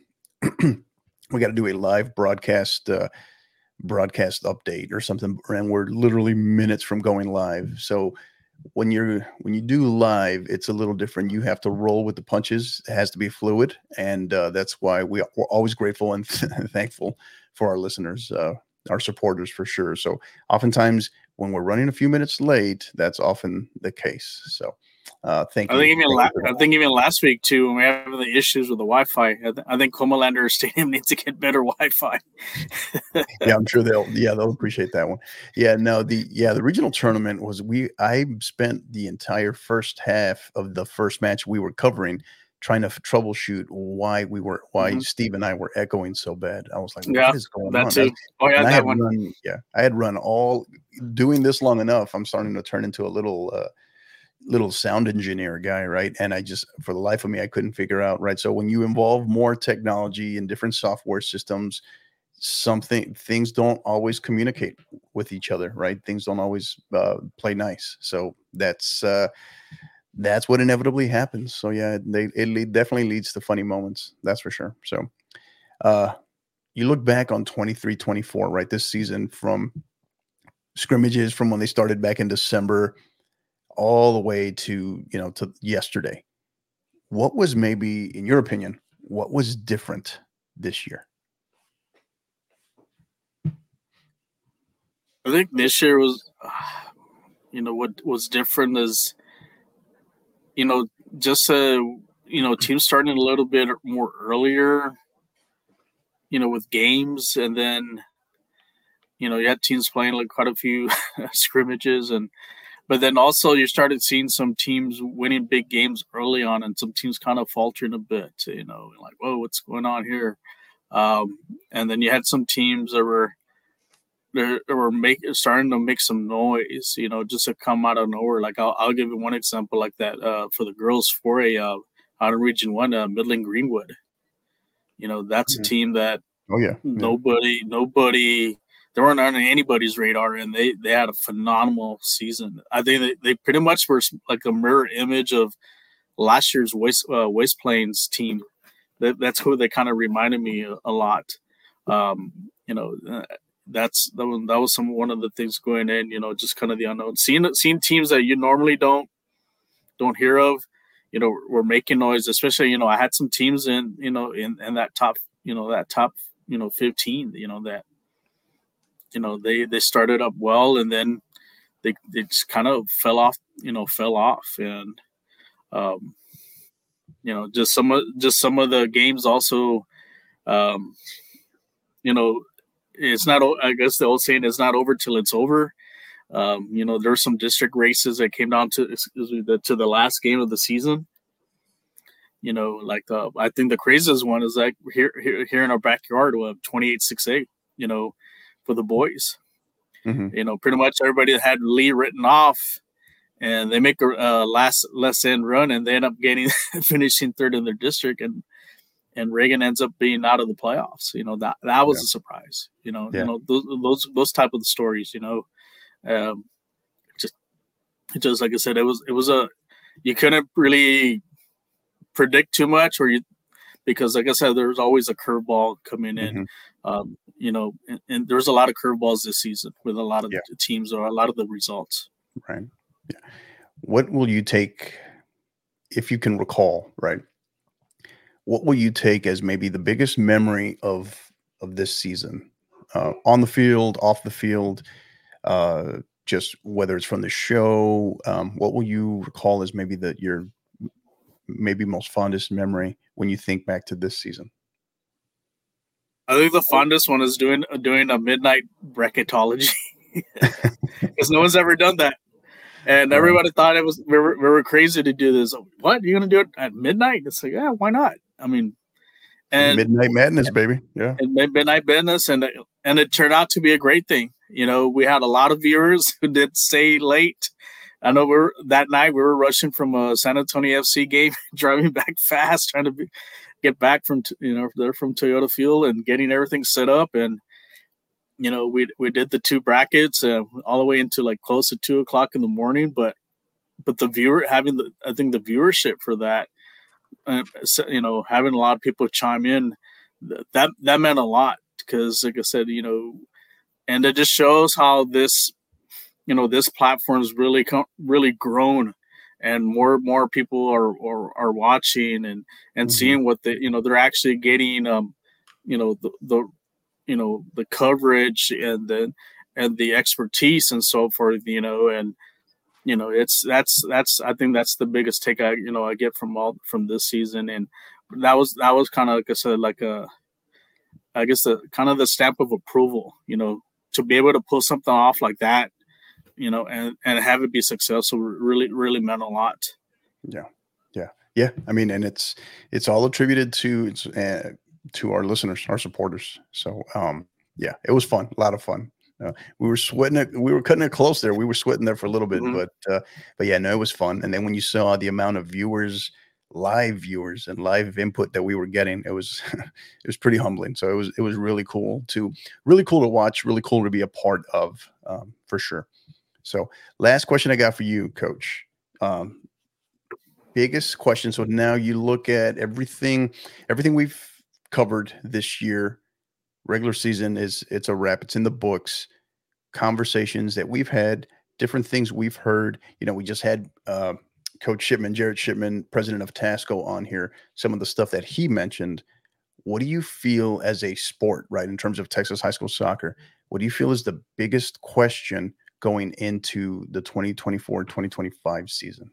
we got to do a live broadcast, uh, broadcast update or something, and we're literally minutes from going live. So when you're when you do live, it's a little different. You have to roll with the punches. It has to be fluid, and uh, that's why we, we're always grateful and thankful for our listeners, uh, our supporters for sure. So oftentimes, when we're running a few minutes late, that's often the case. So, uh, thank I you. Think even thank la- you I think even last week too, when we have the issues with the Wi-Fi, I, th- I think Comalander Stadium needs to get better Wi-Fi. yeah, I'm sure they'll. Yeah, they'll appreciate that one. Yeah, no, the yeah the regional tournament was we. I spent the entire first half of the first match we were covering trying to f- troubleshoot why we were why mm-hmm. Steve and I were echoing so bad. I was like, what yeah, is going that on? Too. Oh yeah, and I that had one. Run, yeah, I had run all doing this long enough. I'm starting to turn into a little uh, little sound engineer guy, right? And I just, for the life of me, I couldn't figure out, right? So when you involve more technology and different software systems, something things don't always communicate with each other, right? Things don't always uh, play nice. So that's uh, that's what inevitably happens. So yeah, they it lead, definitely leads to funny moments. That's for sure. So uh, you look back on twenty-three twenty-four, right? This season, from scrimmages from when they started back in December all the way to, you know, to yesterday. What was maybe, in your opinion, what was different this year? I think this year was, uh, you know, what was different is, you know, just, uh, you know, teams starting a little bit more earlier, you know, with games. And then, you know, you had teams playing like quite a few scrimmages. And, but then also you started seeing some teams winning big games early on and some teams kind of faltering a bit, you know, like, whoa, what's going on here? Um, and then you had some teams that were, They were make, starting to make some noise, you know, just to come out of nowhere. Like I'll, I'll give you one example like that uh, for the girls for a uh, out of Region One, uh, Midland Greenwood. You know, that's mm-hmm. a team that oh yeah, nobody, yeah. nobody, they weren't on anybody's radar, and they they had a phenomenal season. I think they, they pretty much were like a mirror image of last year's Waste uh, Waste Plains team. That, that's who they kind of reminded me a, a lot. Um, you know. Uh, That's that was, that was some one of the things going in, you know, just kind of the unknown. Seeing seeing teams that you normally don't don't hear of, you know, were making noise. Especially, you know, I had some teams in, you know, in, in that top, you know, that top, you know, fifteen, you know, that, you know, they they started up well and then they they just kind of fell off, you know, fell off, and um, you know, just some of just some of the games also, um, you know. It's not, I guess the old saying is not over till it's over. Um, you know, there's some district races that came down to, excuse me, the, to the last game of the season. You know, like the, I think the craziest one is like here, here, here in our backyard, we have twenty-eight six eight, you know, for the boys. Mm-hmm. You know, pretty much everybody had Lee written off, and they make a uh, last less end run, and they end up getting finishing third in their district, and and Reagan ends up being out of the playoffs. You know, that that was Yeah. a surprise. You know, Yeah. you know those those those type of stories. You know, um, just just like I said, it was it was a you couldn't really predict too much, or you because like I said, there's always a curveball coming in. Mm-hmm. Um, you know, and, and there's a lot of curveballs this season with a lot of Yeah. teams or a lot of the results. Right. Yeah. What will you take, if you can recall, right? What will you take as maybe the biggest memory of of this season, uh, on the field, off the field, uh, just whether it's from the show? Um, what will you recall as maybe the your maybe most fondest memory when you think back to this season? I think the fondest one is doing doing a midnight bracketology because no one's ever done that, and everybody thought it was we were, we were crazy to do this. What, you're gonna do it at midnight? It's like, yeah, why not? I mean, and Midnight Madness, baby. Yeah, and midnight business, and and it turned out to be a great thing. You know, we had a lot of viewers who did stay late. I know we were that night we were rushing from a San Antonio F C game, driving back fast, trying to be, get back from you know they're from Toyota Field and getting everything set up, and you know we we did the two brackets uh, all the way into like close to two o'clock in the morning. But but the viewer having the I think the viewership for that, uh, you know, having a lot of people chime in, that that meant a lot because like I said, you know, and it just shows how this. You know, this platform's really, really grown, and more, more people are, are, are watching and, and mm-hmm. seeing what they, you know, they're actually getting, um, you know, the, the, you know, the coverage and the, and the expertise and so forth, you know, and, you know, it's, that's, that's, I think that's the biggest take I, you know, I get from all, from this season. And that was, that was kind of, like I said, like a, I guess the kind of the stamp of approval, you know, to be able to pull something off like that, you know, and, and have it be successful really, really meant a lot. Yeah. Yeah. Yeah. I mean, and it's, it's all attributed to, it's, uh, to our listeners, our supporters. So, um, yeah, it was fun. A lot of fun. Uh, we were sweating it. We were cutting it close there. We were sweating there for a little bit, mm-hmm. but, uh, but yeah, no, it was fun. And then when you saw the amount of viewers, live viewers and live input that we were getting, it was, it was pretty humbling. So it was, it was really cool to, really cool to watch, really cool to be a part of, um, for sure. So last question I got for you, Coach. Um, biggest question. So now you look at everything, everything we've covered this year. Regular season is it's a wrap. It's in the books. Conversations that we've had, different things we've heard. You know, we just had uh, Coach Shipman, Jared Shipman, president of Tasco, on here. Some of the stuff that he mentioned. What do you feel as a sport, right, in terms of Texas high school soccer? What do you feel is the biggest question going into the twenty twenty-four twenty twenty-five season?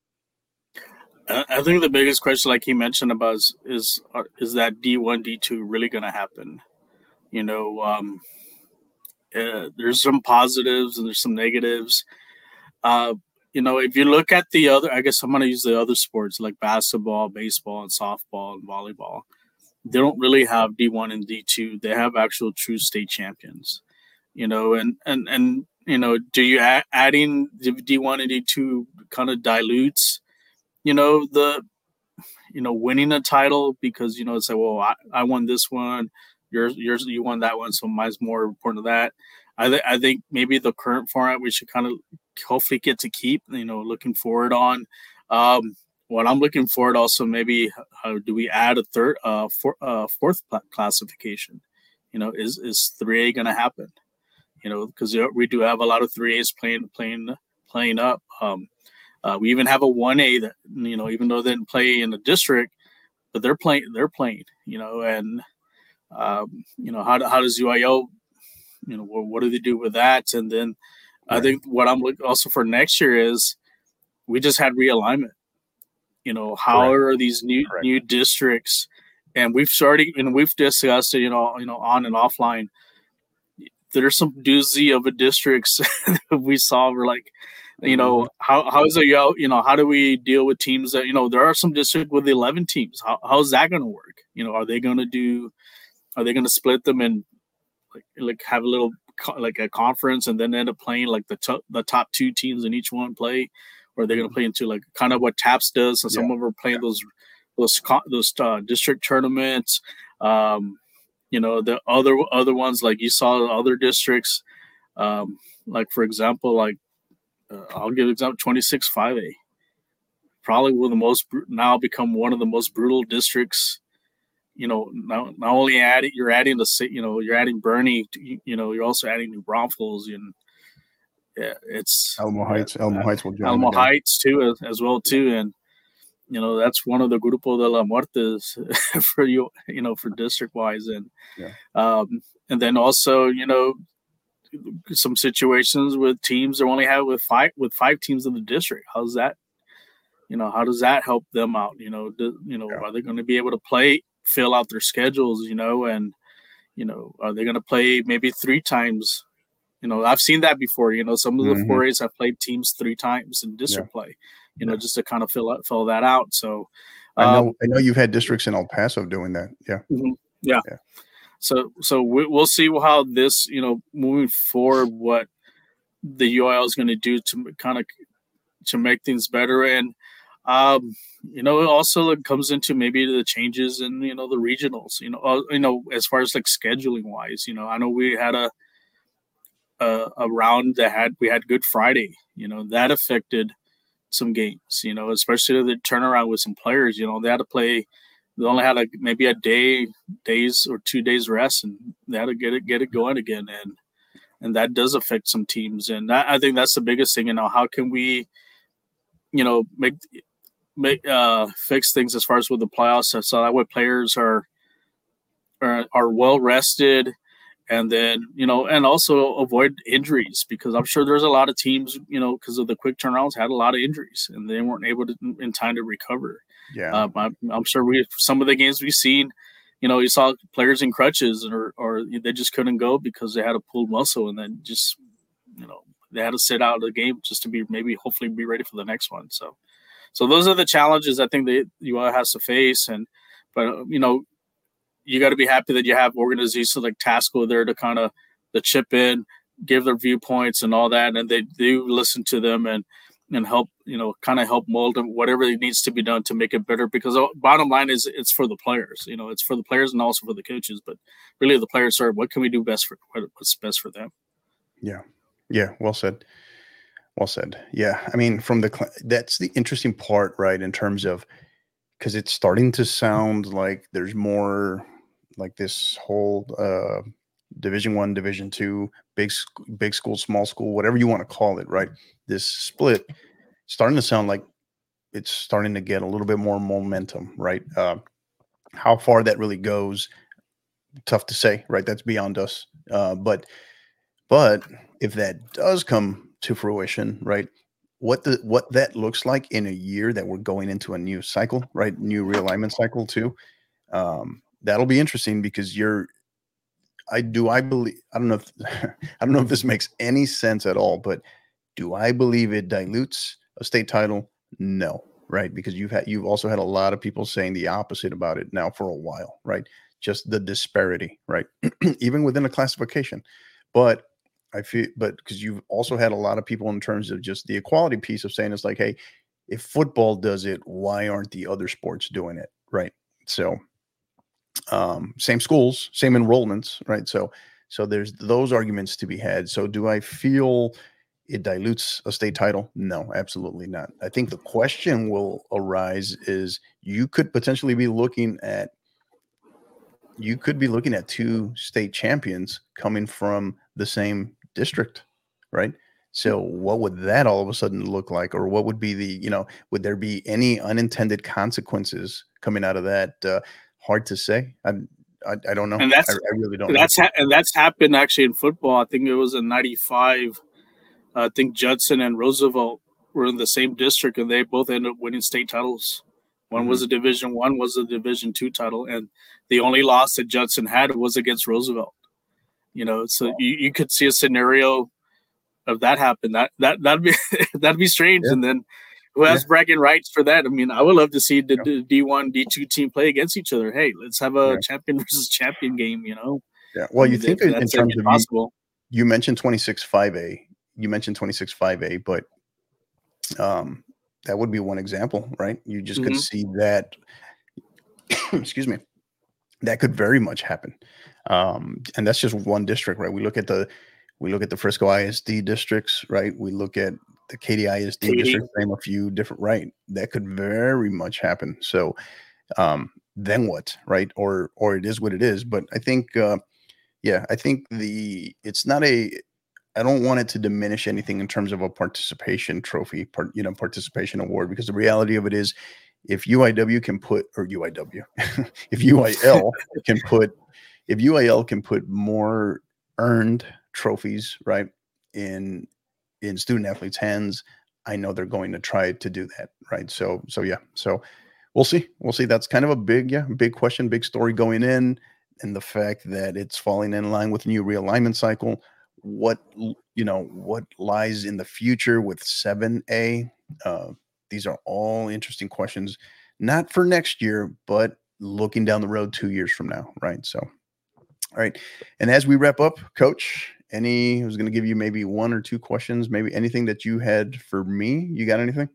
I think the biggest question, like he mentioned about, is is, is that D one, D two really going to happen? You know, um, uh, there's some positives and there's some negatives. Uh, you know, if you look at the other, I guess I'm going to use the other sports like basketball, baseball, and softball and volleyball. They don't really have D one and D two. They have actual true state champions. You know, and and and. You know, do you add, adding D one and D two kind of dilutes, you know, the, you know, winning a title because, you know, it's like, well, I, I won this one, yours, yours, you won that one, so mine's more important to that. I, th- I think maybe the current format we should kind of hopefully get to keep, you know, looking forward on. Um, what I'm looking forward also, maybe uh, do we add a third, uh, for, uh, fourth classification? You know, is, is three A going to happen? You know, because we do have a lot of three A's playing, playing, playing up. Um, uh, we even have a one A that, you know, even though they didn't play in the district, but they're playing, they're playing, you know, and, um, you know, how, how does U I L, you know, what, what do they do with that? And then right. I think what I'm looking also for next year is we just had realignment. You know, how Correct. Are these new, Correct. New districts? And we've started, and we've discussed it, you know, you know, on and offline. There's some doozy of a districts that we saw. We're like, you know, how how is it, you know, how do we deal with teams that, you know, there are some districts with eleven teams. How how's that going to work? You know, are they going to do, are they going to split them and like, like have a little like a conference and then end up playing like the top the top two teams in each one play, or they're going to play into like kind of what TAPS does. So some Yeah. of them are playing Yeah. those those those uh, district tournaments. Um, you know, the other other ones like you saw other districts, um, like for example, like uh, I'll give an example twenty-six five A, probably one of the most now become one of the most brutal districts. You know, not, not only adding, you're adding the, you know, you're adding Bernie, you, you know, you're also adding New Braunfels, and yeah, it's Alamo Heights. Alamo uh, Heights will join. Alamo again. Heights too, as, as well too, and you know that's one of the Grupo de la Muertes for you, you know, for district wise, and Yeah. um, and then also you know some situations with teams that only have with five with five teams in the district. How's that? You know, how does that help them out? You know, do, you know, Yeah. are they going to be able to play? Fill out their schedules, you know, and you know, are they going to play maybe three times? You know, I've seen that before. You know, some of the Mhm. four A's have played teams three times in district play. You know, Yeah. just to kind of fill out, fill that out. So, I know, um, I know you've had districts in El Paso doing that. Yeah. mhm, yeah. Yeah. So, so we, we'll see how this, you know, moving forward, what the U I L is going to do to kind of to make things better. And um, you know, it also it comes into maybe the changes in, you know, the regionals, you know, uh, you know, as far as like scheduling wise, you know, I know we had a, a, a round that had, we had Good Friday, you know, that affected some games, you know, especially the turnaround with some players, you know, they had to play, they only had like maybe a day, days or two days rest, and they had to get it, get it going again. And, and that does affect some teams. And that, I think that's the biggest thing, you know, how can we, you know, make, make uh fix things as far as with the playoffs, so that way players are are, are well rested, and then you know, and also avoid injuries, because I'm sure there's a lot of teams, you know, because of the quick turnarounds, had a lot of injuries and they weren't able to in time to recover. Yeah. Um, I'm, I'm sure we some of the games we've seen, you know, you saw players in crutches, or or they just couldn't go because they had a pulled muscle, and then just you know they had to sit out of the game just to be maybe hopefully be ready for the next one. So. So those are the challenges I think that U I has to face, and but you know, you got to be happy that you have organizations like TASCO there to kind of the chip in, give their viewpoints and all that, and they do listen to them and and help you know kind of help mold them whatever it needs to be done to make it better. Because the bottom line is it's for the players, you know, it's for the players and also for the coaches, but really the players are what can we do best for what's best for them. Yeah, yeah, well said. Well said. Yeah. I mean, from the, that's the interesting part, right? In terms of, because it's starting to sound like there's more like this whole uh, division one, division two, big, big school, small school, whatever you want to call it, right? This split starting to sound like it's starting to get a little bit more momentum, right? Uh, how far that really goes, tough to say, right? That's beyond us. Uh, but, but if that does come to fruition, right? What the what that looks like in a year that we're going into a new cycle, right? New realignment cycle too. Um, that'll be interesting because you're. I do. I believe. I don't know if I don't know if this makes any sense at all, but do I believe it dilutes a state title? No, right? Because you've had you've also had a lot of people saying the opposite about it now for a while, right? Just the disparity, right? Even within a classification, but. I feel, but because you've also had a lot of people in terms of just the equality piece of saying it's like, hey, if football does it, why aren't the other sports doing it? Right. So um, same schools, same enrollments, right? So, so there's those arguments to be had. So do I feel it dilutes a state title? No, absolutely not. I think the question will arise is you could potentially be looking at, you could be looking at two state champions coming from the same district, right? So what would that all of a sudden look like? Or what would be the, you know, would there be any unintended consequences coming out of that? Uh, hard to say. I, I, I don't know. And that's, I, I really don't that's, know. Ha- and that's happened actually in football. I think it was in ninety-five. I think Judson and Roosevelt were in the same district, and they both ended up winning state titles. One mm-hmm. was a Division One, was a Division Two title, and the only loss that Judson had was against Roosevelt. You know, so wow. you, you could see a scenario of that happen. That that that'd be that'd be strange. Yeah. And then who has yeah. bragging rights for that? I mean, I would love to see the yeah. D one, D two team play against each other. Hey, let's have a yeah. champion versus champion game. You know. Yeah. Well, I mean, you think if, in terms of possible. you mentioned twenty-six five A. You mentioned twenty-six five A, but um, that would be one example, right? You just mm-hmm. could see that. Excuse me. That could very much happen, um, and that's just one district, right? We look at the we look at the Frisco I S D districts, right? We look at the Katy I S D Katy. district, name a few different, right? That could very much happen. So um, then what, right? Or or it is what it is. But I think, uh, yeah, I think the it's not a. I don't want it to diminish anything in terms of a participation trophy, part, you know, participation award, because the reality of it is, if U I W can put, or U I W, if U I L can put, if U I L can put more earned trophies, right, in in student athletes' hands, I know they're going to try to do that, right? So, so yeah, so we'll see, we'll see. That's kind of a big, yeah, big question, big story going in, and the fact that it's falling in line with the new realignment cycle. What you know, what lies in the future with seven A? Uh, these are all interesting questions, not for next year, but looking down the road two years from now, right? So, all right. And as we wrap up, Coach, any, I was going to give you maybe one or two questions, maybe anything that you had for me. You got anything?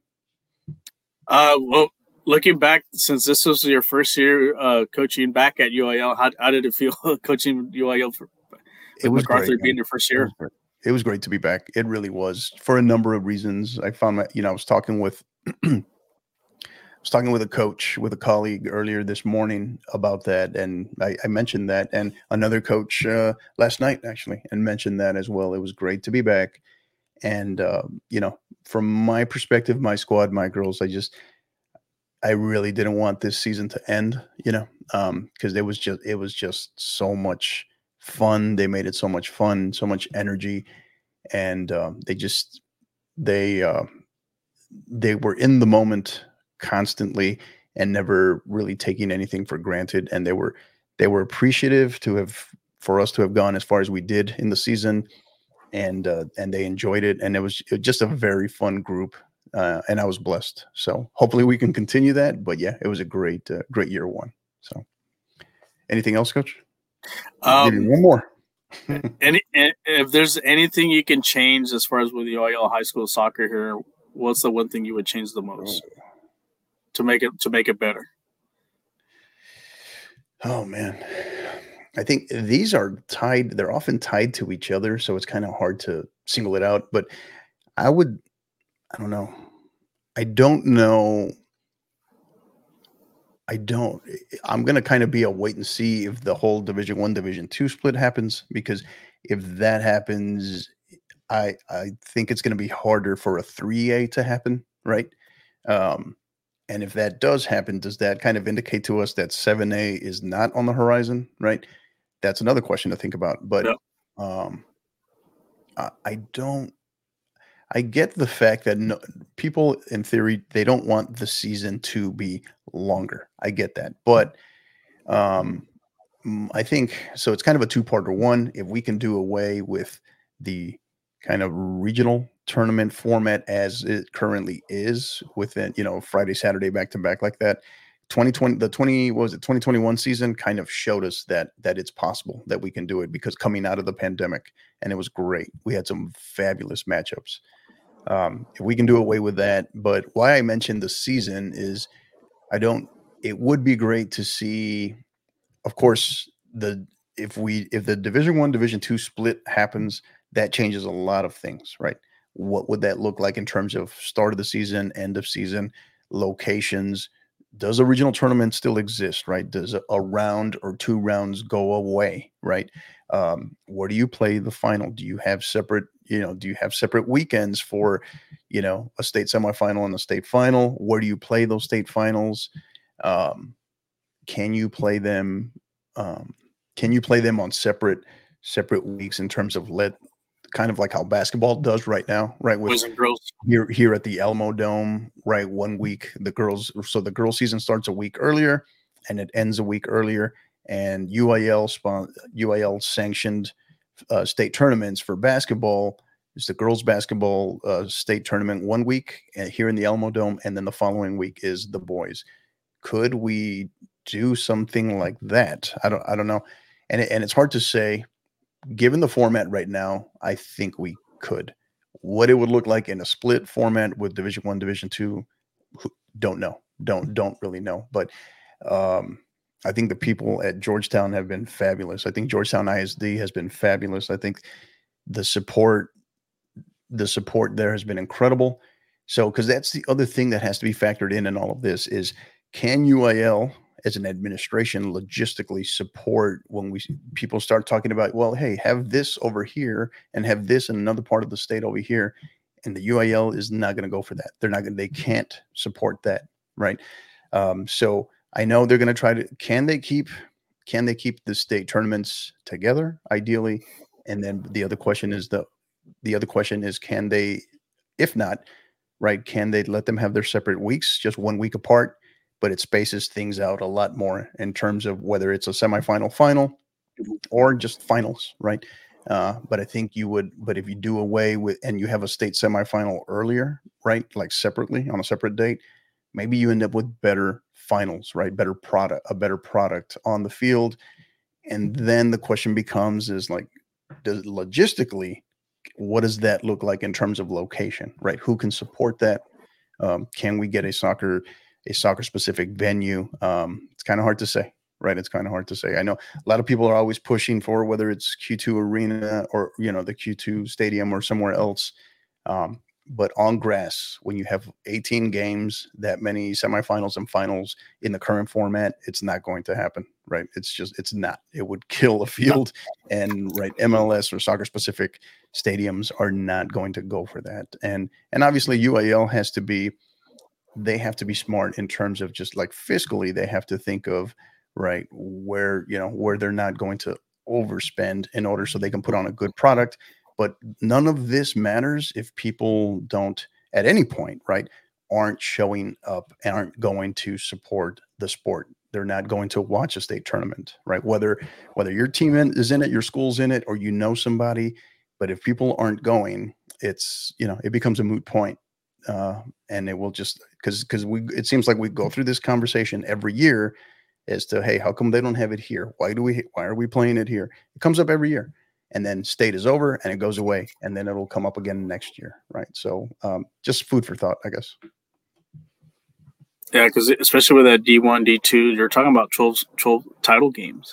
Uh, well, looking back, since this was your first year uh, coaching back at U I L, how, how did it feel coaching U I L for it was MacArthur great, being your first year? It was, it was great to be back. It really was, for a number of reasons. I found that, you know, I was talking with, I was talking with a coach, with a colleague earlier this morning about that. And I, I mentioned that, and another coach uh, last night actually, and mentioned that as well. It was great to be back. And, uh, you know, from my perspective, my squad, my girls, I just, I really didn't want this season to end, you know, um, because it was just, it was just so much fun. They made it so much fun, so much energy. And um, they just, they, uh, they were in the moment constantly and never really taking anything for granted. And they were, they were appreciative to have, for us to have gone as far as we did in the season. And, uh, and they enjoyed it. And it was just a very fun group. Uh, and I was blessed. So hopefully we can continue that. But yeah, it was a great, uh, great year one. So anything else, Coach? I'll Um, give you one more. any, if there's anything you can change as far as with the U I L high school soccer here, what's the one thing you would change the most oh. to make it to make it better? Oh man, I think these are tied. They're often tied to each other, so it's kind of hard to single it out. But I would, I don't know. I don't know. I don't. I'm going to kind of be a wait and see if the whole Division One, Division Two split happens, because if that happens, I I think it's going to be harder for a three A to happen, right? Um, and if that does happen, does that kind of indicate to us that seven A is not on the horizon, right? That's another question to think about. But yeah. um, I, I don't. I get the fact that no, people, in theory, they don't want the season to be longer. I get that. But um, I think, so it's kind of a two-parter. One, if we can do away with the kind of regional tournament format as it currently is, within, you know, Friday, Saturday, back-to-back like that, twenty twenty, the twenty, what was it, twenty twenty-one season kind of showed us that that it's possible that we can do it, because coming out of the pandemic, and it was great. We had some fabulous matchups. Um, if we can do away with that. But why I mentioned the season is I don't, it would be great to see, of course, the, if we, if the Division One, Division Two split happens, that changes a lot of things, right? What would that look like in terms of start of the season, end of season, locations? Does a regional tournament still exist, right? Does a round or two rounds go away, right? Um, where do you play the final? Do you have separate, you know, do you have separate weekends for, you know, a state semifinal and a state final? Where do you play those state finals? Um, can you play them? Um, can you play them on separate, separate weeks in terms of let, kind of like how basketball does right now, right? With boys and girls here, here at the Alamo Dome, right? One week, the girls, so the girls season starts a week earlier and it ends a week earlier. And U I L spon- U I L sanctioned uh, state tournaments for basketball. It's the girls basketball uh, state tournament one week uh, here in the Alamo Dome, and then the following week is the boys. Could we do something like that? I don't. I don't know. And it, and it's hard to say. given the format right now, I think we could. What it would look like in a split format with Division One, Division Two, don't know. Don't don't really know. But um, I think the people at Georgetown have been fabulous. I think Georgetown I S D has been fabulous. I think the support, the support there has been incredible. So, because that's the other thing that has to be factored in in all of this is, can U I L as an administration logistically support when we people start talking about, well, hey, have this over here and have this in another part of the state over here, and the U I L is not going to go for that. They're not going. They can't support that, right? Um, so I know they're going to try to. Can they keep? Can they keep the state tournaments together? Ideally, and then the other question is the the other question is, can they? If not, right? Can they let them have their separate weeks, just one week apart? But it spaces things out a lot more in terms of whether it's a semifinal, final, or just finals, right? Uh, but I think you would, but if you do away with, and you have a state semifinal earlier, right? Like separately on a separate date, maybe you end up with better finals, right? Better product, a better product on the field. And then the question becomes is like, does logistically, what does that look like in terms of location, right? Who can support that? Um, can we get a soccer a soccer specific venue? Um, it's kind of hard to say, right? It's kind of hard to say. I know a lot of people are always pushing for whether it's Q two Arena or, you know, the Q two Stadium or somewhere else. Um, but on grass, when you have eighteen games, that many semifinals and finals in the current format, it's not going to happen, right? It's just, it's not. It would kill the field. And right, M L S or soccer specific stadiums are not going to go for that. And and obviously U I L has to be, they have to be smart in terms of just like fiscally, they have to think of, right, where, you know, where they're not going to overspend in order so they can put on a good product. But none of this matters if people don't at any point, right, aren't showing up and aren't going to support the sport. They're not going to watch a state tournament, right? Whether whether your team in, is in it, your school's in it, or you know somebody. But if people aren't going, it's, you know, it becomes a moot point. Uh, and it will just, because because we it seems like we go through this conversation every year as to, hey, how come they don't have it here? Why do we why are we playing it here? It comes up every year. And then state is over and it goes away, and then it'll come up again next year, right? So um, just food for thought, I guess. Yeah, because especially with that D one, D two, you're talking about twelve, twelve title games,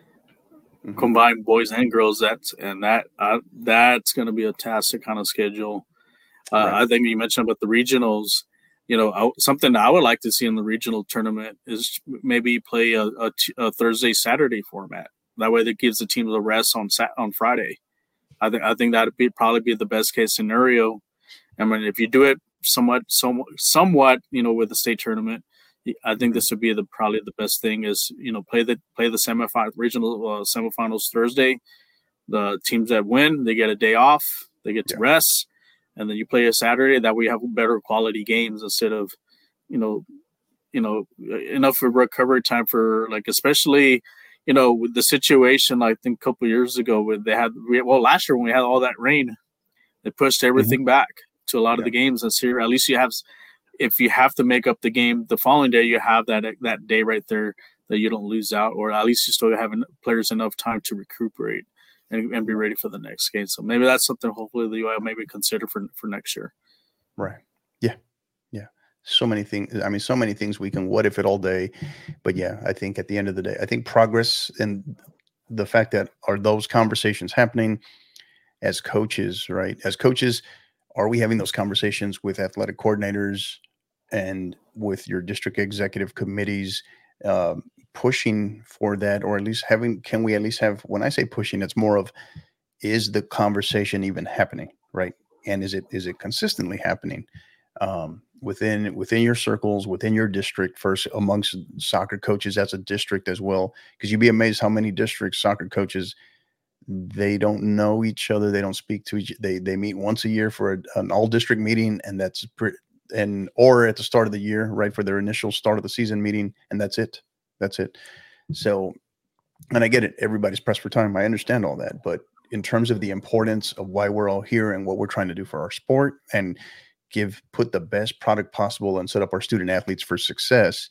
mm-hmm. combined boys and girls. That's and that uh, that's going to be a task to kind of schedule. Uh, right. I think you mentioned about the regionals. You know, I, something I would like to see in the regional tournament is maybe play a, a, a Thursday Saturday format. That way, that gives the teams a rest on Sat- on Friday. I think I think that would be probably be the best case scenario. I mean, if you do it somewhat, somewhat, somewhat, you know, with the state tournament, I think this would be the probably the best thing is, you know, play the play the semifinal regional uh, semifinals Thursday. The teams that win, they get a day off, they get to yeah. rest, and then you play a Saturday. That way, you have better quality games instead of, you know, you know, enough for recovery time for like especially. You know, with the situation, I think a couple of years ago, when they had, well, last year when we had all that rain, they pushed everything mm-hmm. back to a lot yeah. of the games this year. At least you have, if you have to make up the game the following day, you have that that day right there that you don't lose out, or at least you still have players enough time to recuperate and, and be ready for the next game. So maybe that's something hopefully the U I L maybe consider for for next year. Right. Yeah. Yeah. So many things. I mean, so many things we can what if it all day. But yeah, I think at the end of the day, I think progress and the fact that are those conversations happening as coaches, right? As coaches, are we having those conversations with athletic coordinators and with your district executive committees, um, pushing for that, or at least having, can we at least have, when I say pushing, it's more of, is the conversation even happening, right? And is it, is it consistently happening? Um, within within your circles, within your district, first amongst soccer coaches as a district as well, because you'd be amazed how many district soccer coaches, they don't know each other, they don't speak to each, they they meet once a year for a, an all district meeting, and that's pretty, and or at the start of the year, right, for their initial start of the season meeting, and that's it, that's it. So, and I get it, everybody's pressed for time, I understand all that, but in terms of the importance of why we're all here and what we're trying to do for our sport and give put the best product possible and set up our student athletes for success,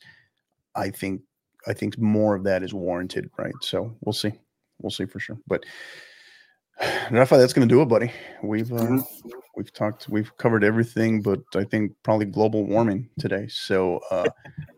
I think I think more of that is warranted, right? So we'll see. We'll see for sure. But Rafa, that's going to do it, buddy. We've uh, Mhm. we've talked, we've covered everything, but I think probably global warming today. So, uh,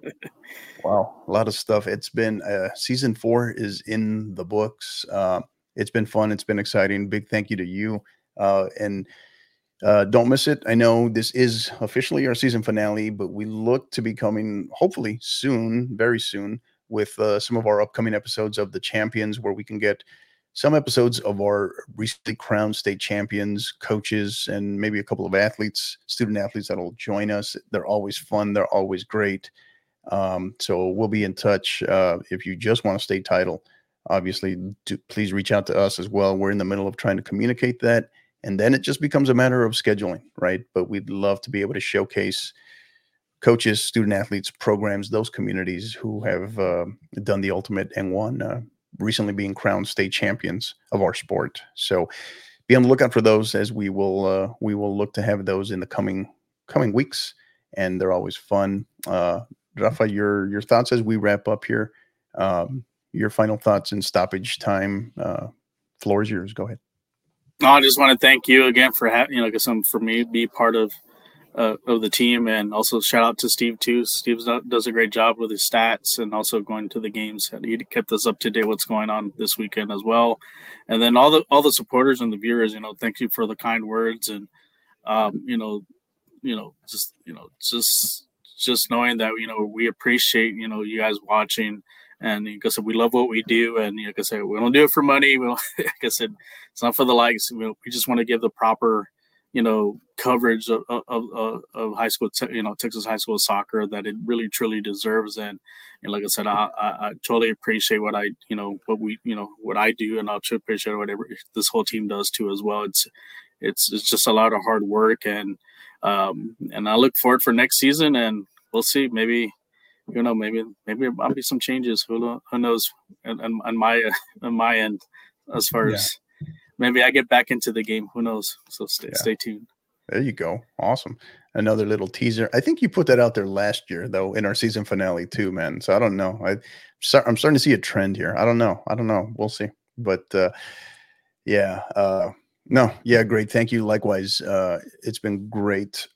wow, a lot of stuff. It's been uh, season four is in the books. Uh, it's been fun. It's been exciting. Big thank you to you. Uh, and uh, don't miss it. I know this is officially our season finale, but we look to be coming hopefully soon, very soon, with uh, some of our upcoming episodes of the Champions, where we can get some episodes of our recently crowned state champions, coaches, and maybe a couple of athletes, student athletes that'll join us. They're always fun. They're always great. Um, so we'll be in touch. Uh, if you just want a state title, obviously, do, please reach out to us as well. We're in the middle of trying to communicate that. And then it just becomes a matter of scheduling, right? But we'd love to be able to showcase coaches, student athletes, programs, those communities who have uh, done the ultimate and won, uh, recently being crowned state champions of our sport. So be on the lookout for those, as we will uh, we will look to have those in the coming coming weeks, and they're always fun. Uh, Rafa, your your thoughts as we wrap up here. Um, your final thoughts in stoppage time. Uh, floor is yours. Go ahead. No, I just want to thank you again for having, you know, because some for me be part of uh, of the team, and also shout out to Steve too. Steve does a great job with his stats and also going to the games. He kept us up to date what's going on this weekend as well, and then all the all the supporters and the viewers. You know, thank you for the kind words, and um, you know, you know, just you know, just just knowing that you know we appreciate you know you guys watching. And like I said, we love what we do. And like I said, we don't do it for money. We don't, like I said, it's not for the likes. We, we just want to give the proper, you know, coverage of of, of, of high school, te- you know, Texas high school soccer that it really truly deserves. And, and like I said, I, I, I totally appreciate what I, you know, what we, you know, what I do, and I also appreciate whatever this whole team does too as well. It's, it's, it's just a lot of hard work, and, um, and I look forward for next season, and we'll see. Maybe. You know, maybe maybe there might be some changes. Who, who knows? On, on my on my end, as far Yeah. as maybe I get back into the game. Who knows? So stay Yeah. stay tuned. There you go. Awesome. Another little teaser. I think you put that out there last year, though, in our season finale too, man. So I don't know. I, I'm starting to see a trend here. I don't know. I don't know. We'll see. But uh, yeah, uh, no, yeah, great. Thank you. Likewise. Uh, it's been great.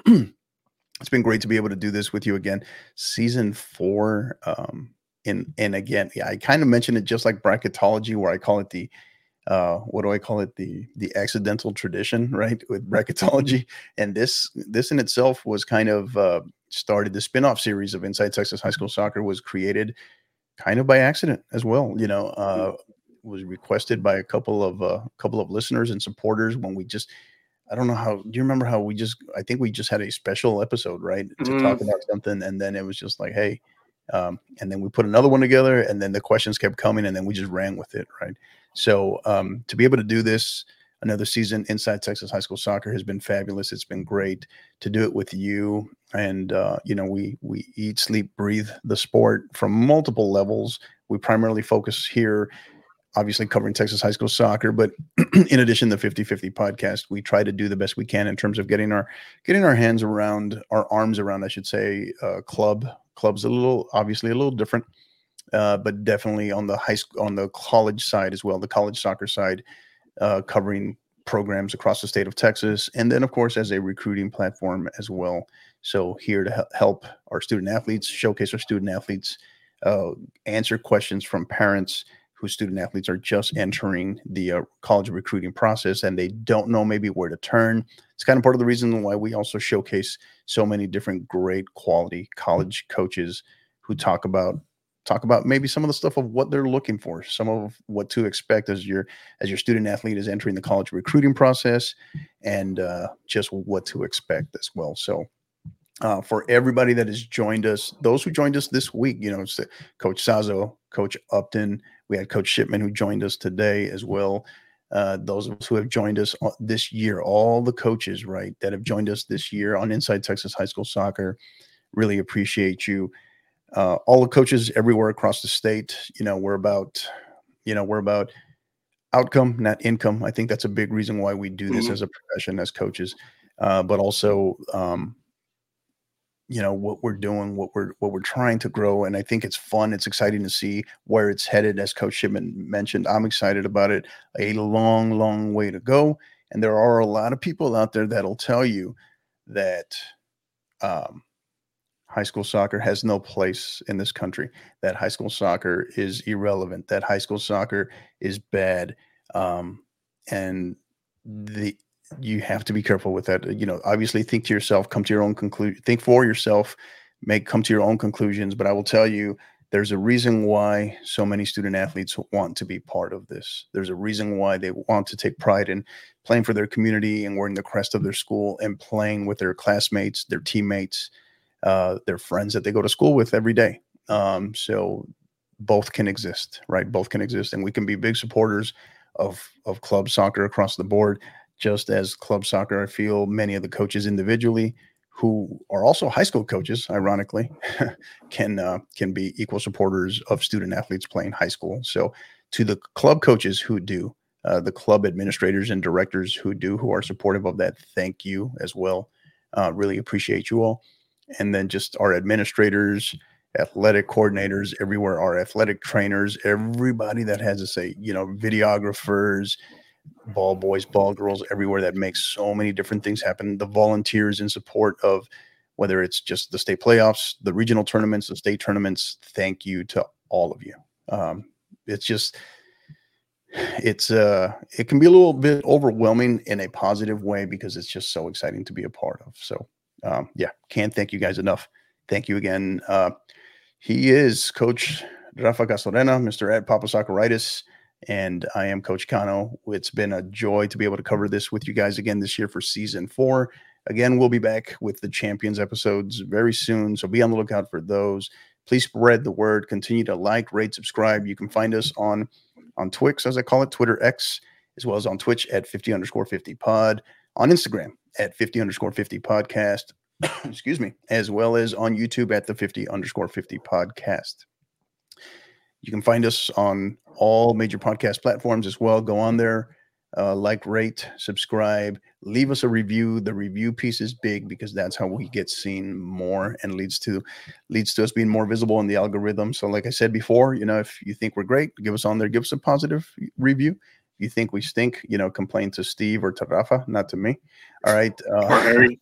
It's been great to be able to do this with you again. Season four. Um, and, and again, yeah, I kind of mentioned it just like bracketology, where I call it the, uh, what do I call it? The, the accidental tradition, right? With bracketology. And this, this in itself was kind of, uh, started the spinoff series of Inside Texas High School Soccer was created kind of by accident as well. You know, uh, was requested by a couple of, uh, couple of listeners and supporters when we just, I don't know how, do you remember how we just, I think we just had a special episode, right, to Mm-hmm. talk about something. And then it was just like, hey, um, and then we put another one together, and then the questions kept coming, and then we just ran with it. Right. So um, to be able to do this, another season Inside Texas High School Soccer has been fabulous. It's been great to do it with you. And, uh, you know, we, we eat, sleep, breathe the sport from multiple levels. We primarily focus here, obviously covering Texas high school soccer, but in addition, the fifty fifty podcast, we try to do the best we can in terms of getting our, getting our hands around, our arms around, I should say, uh, club. Club's a little, obviously a little different, uh, but definitely on the high school, on the college side as well, the college soccer side, uh, covering programs across the state of Texas. And then of course, as a recruiting platform as well. So here to he- help our student athletes, showcase our student athletes, uh, answer questions from parents whose student athletes are just entering the uh, college recruiting process, and they don't know maybe where to turn. It's kind of part of the reason why we also showcase so many different great quality college coaches who talk about talk about maybe some of the stuff of what they're looking for, some of what to expect as your as your student athlete is entering the college recruiting process, and uh, just what to expect as well. So uh, for everybody that has joined us, those who joined us this week, you know, it's Coach Sazo, Coach Upton, we had Coach Shipman who joined us today as well. Uh, those of us who have joined us this year, all the coaches, right, that have joined us this year on Inside Texas High School Soccer, really appreciate you. Uh, all the coaches everywhere across the state, you know, we're about, you know, we're about outcome, not income. I think that's a big reason why we do this Mm-hmm. as a profession, as coaches, uh, but also, um, you know, what we're doing, what we're what we're trying to grow. And I think it's fun. It's exciting to see where it's headed. As Coach Shipman mentioned, I'm excited about it. A long, long way to go. And there are a lot of people out there that'll tell you that um, high school soccer has no place in this country, that high school soccer is irrelevant, that high school soccer is bad. Um, and the you have to be careful with that. You know, obviously think to yourself, come to your own conclusion, think for yourself, make come to your own conclusions. But I will tell you, there's a reason why so many student athletes want to be part of this. There's a reason why they want to take pride in playing for their community and wearing the crest of their school and playing with their classmates, their teammates, uh, their friends that they go to school with every day. Um, so both can exist, right? Both can exist. And we can be big supporters of, of club soccer across the board. Just as club soccer, I feel many of the coaches individually who are also high school coaches, ironically, can uh, can be equal supporters of student athletes playing high school. So to the club coaches who do, uh, the club administrators and directors who do, who are supportive of that, thank you as well. Uh, really appreciate you all. And then just our administrators, athletic coordinators everywhere, our athletic trainers, everybody that has a say, you know, videographers, ball boys, ball girls everywhere that makes so many different things happen. The volunteers in support of whether it's just the state playoffs, the regional tournaments, the state tournaments. Thank you to all of you. Um, it's just, it's uh, it can be a little bit overwhelming in a positive way because it's just so exciting to be a part of. So um, yeah, can't thank you guys enough. Thank you again. Uh, he is Coach Rafa Castorena, Mister Ed Papasakaritis. And I am Coach Cano. It's been a joy to be able to cover this with you guys again this year for season four. Again, we'll be back with the Champions episodes very soon, so be on the lookout for those. Please spread the word. Continue to like, rate, subscribe. You can find us on, on Twix, as I call it, Twitter X, as well as on Twitch at fifty underscore fifty pod, on Instagram at fifty underscore fifty podcast, excuse me, as well as on YouTube at the fifty underscore fifty podcast. You can find us on all major podcast platforms as well. Go on there, uh, like, rate, subscribe, leave us a review. The review piece is big because that's how we get seen more and leads to leads to us being more visible in the algorithm. So like I said before, you know, if you think we're great, give us on there, give us a positive review. If you think we stink, you know, complain to Steve or to Rafa, not to me. All right. Uh, or Harry.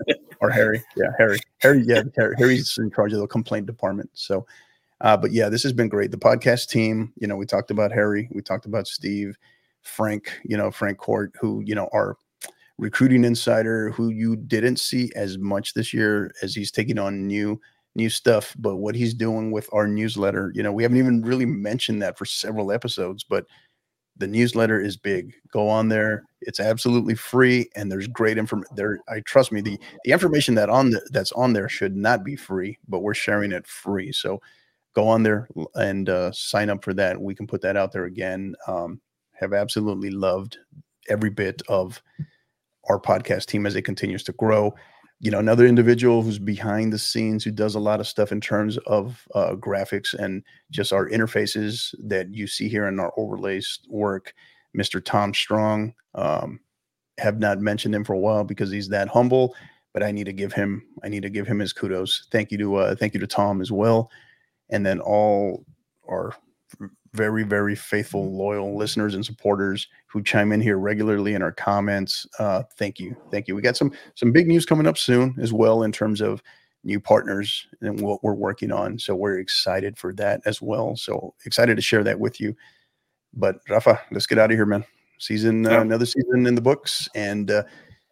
or Harry. Yeah, Harry. Harry, yeah, Harry. Harry's in charge of the complaint department. So Uh, but yeah, this has been great. The podcast team, you know, we talked about Harry, we talked about Steve, Frank, you know, Frank Court, who, you know, our recruiting insider, who you didn't see as much this year as he's taking on new, new stuff. But what he's doing with our newsletter, you know, we haven't even really mentioned that for several episodes, but the newsletter is big. Go on there. It's absolutely free. And there's great information there. I trust me, the, the information that on the, that's on there should not be free, but we're sharing it free. So go on there and uh, sign up for that. We can put that out there again. Um, have absolutely loved every bit of our podcast team as it continues to grow. You know, another individual who's behind the scenes, who does a lot of stuff in terms of uh, graphics and just our interfaces that you see here in our overlays work, Mister Tom Strong. Um, have not mentioned him for a while because he's that humble, but I need to give him, I need to give him his kudos. Thank you to, uh, thank you to Tom as well. And then all our very, very faithful, loyal listeners and supporters who chime in here regularly in our comments. Uh, thank you. Thank you. We got some some big news coming up soon as well in terms of new partners and what we're working on. So we're excited for that as well. So excited to share that with you. But Rafa, let's get out of here, man. Season, uh, another season in the books. And uh,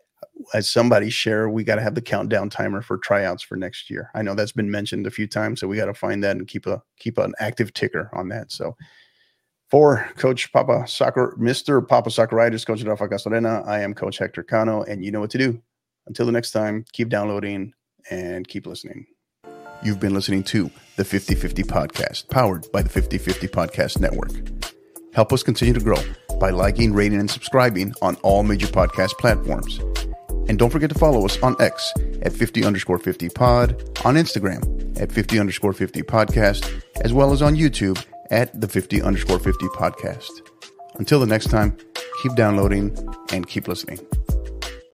as somebody share, we got to have the countdown timer for tryouts for next year. I know that's been mentioned a few times, so we got to find that and keep a keep an active ticker on that. So for Coach Papa Soccer, Mister Papasakaritis, Coach Rafa Castorena, I am Coach Hector Cano, and you know what to do. Until the next time, keep downloading and keep listening. You've been listening to the fifty fifty Podcast, powered by the fifty fifty Podcast Network. Help us continue to grow by liking, rating, and subscribing on all major podcast platforms. And don't forget to follow us on X at fifty underscore fifty pod, on Instagram at fifty underscore fifty podcast, as well as on YouTube at the fifty underscore fifty podcast. Until the next time, keep downloading and keep listening.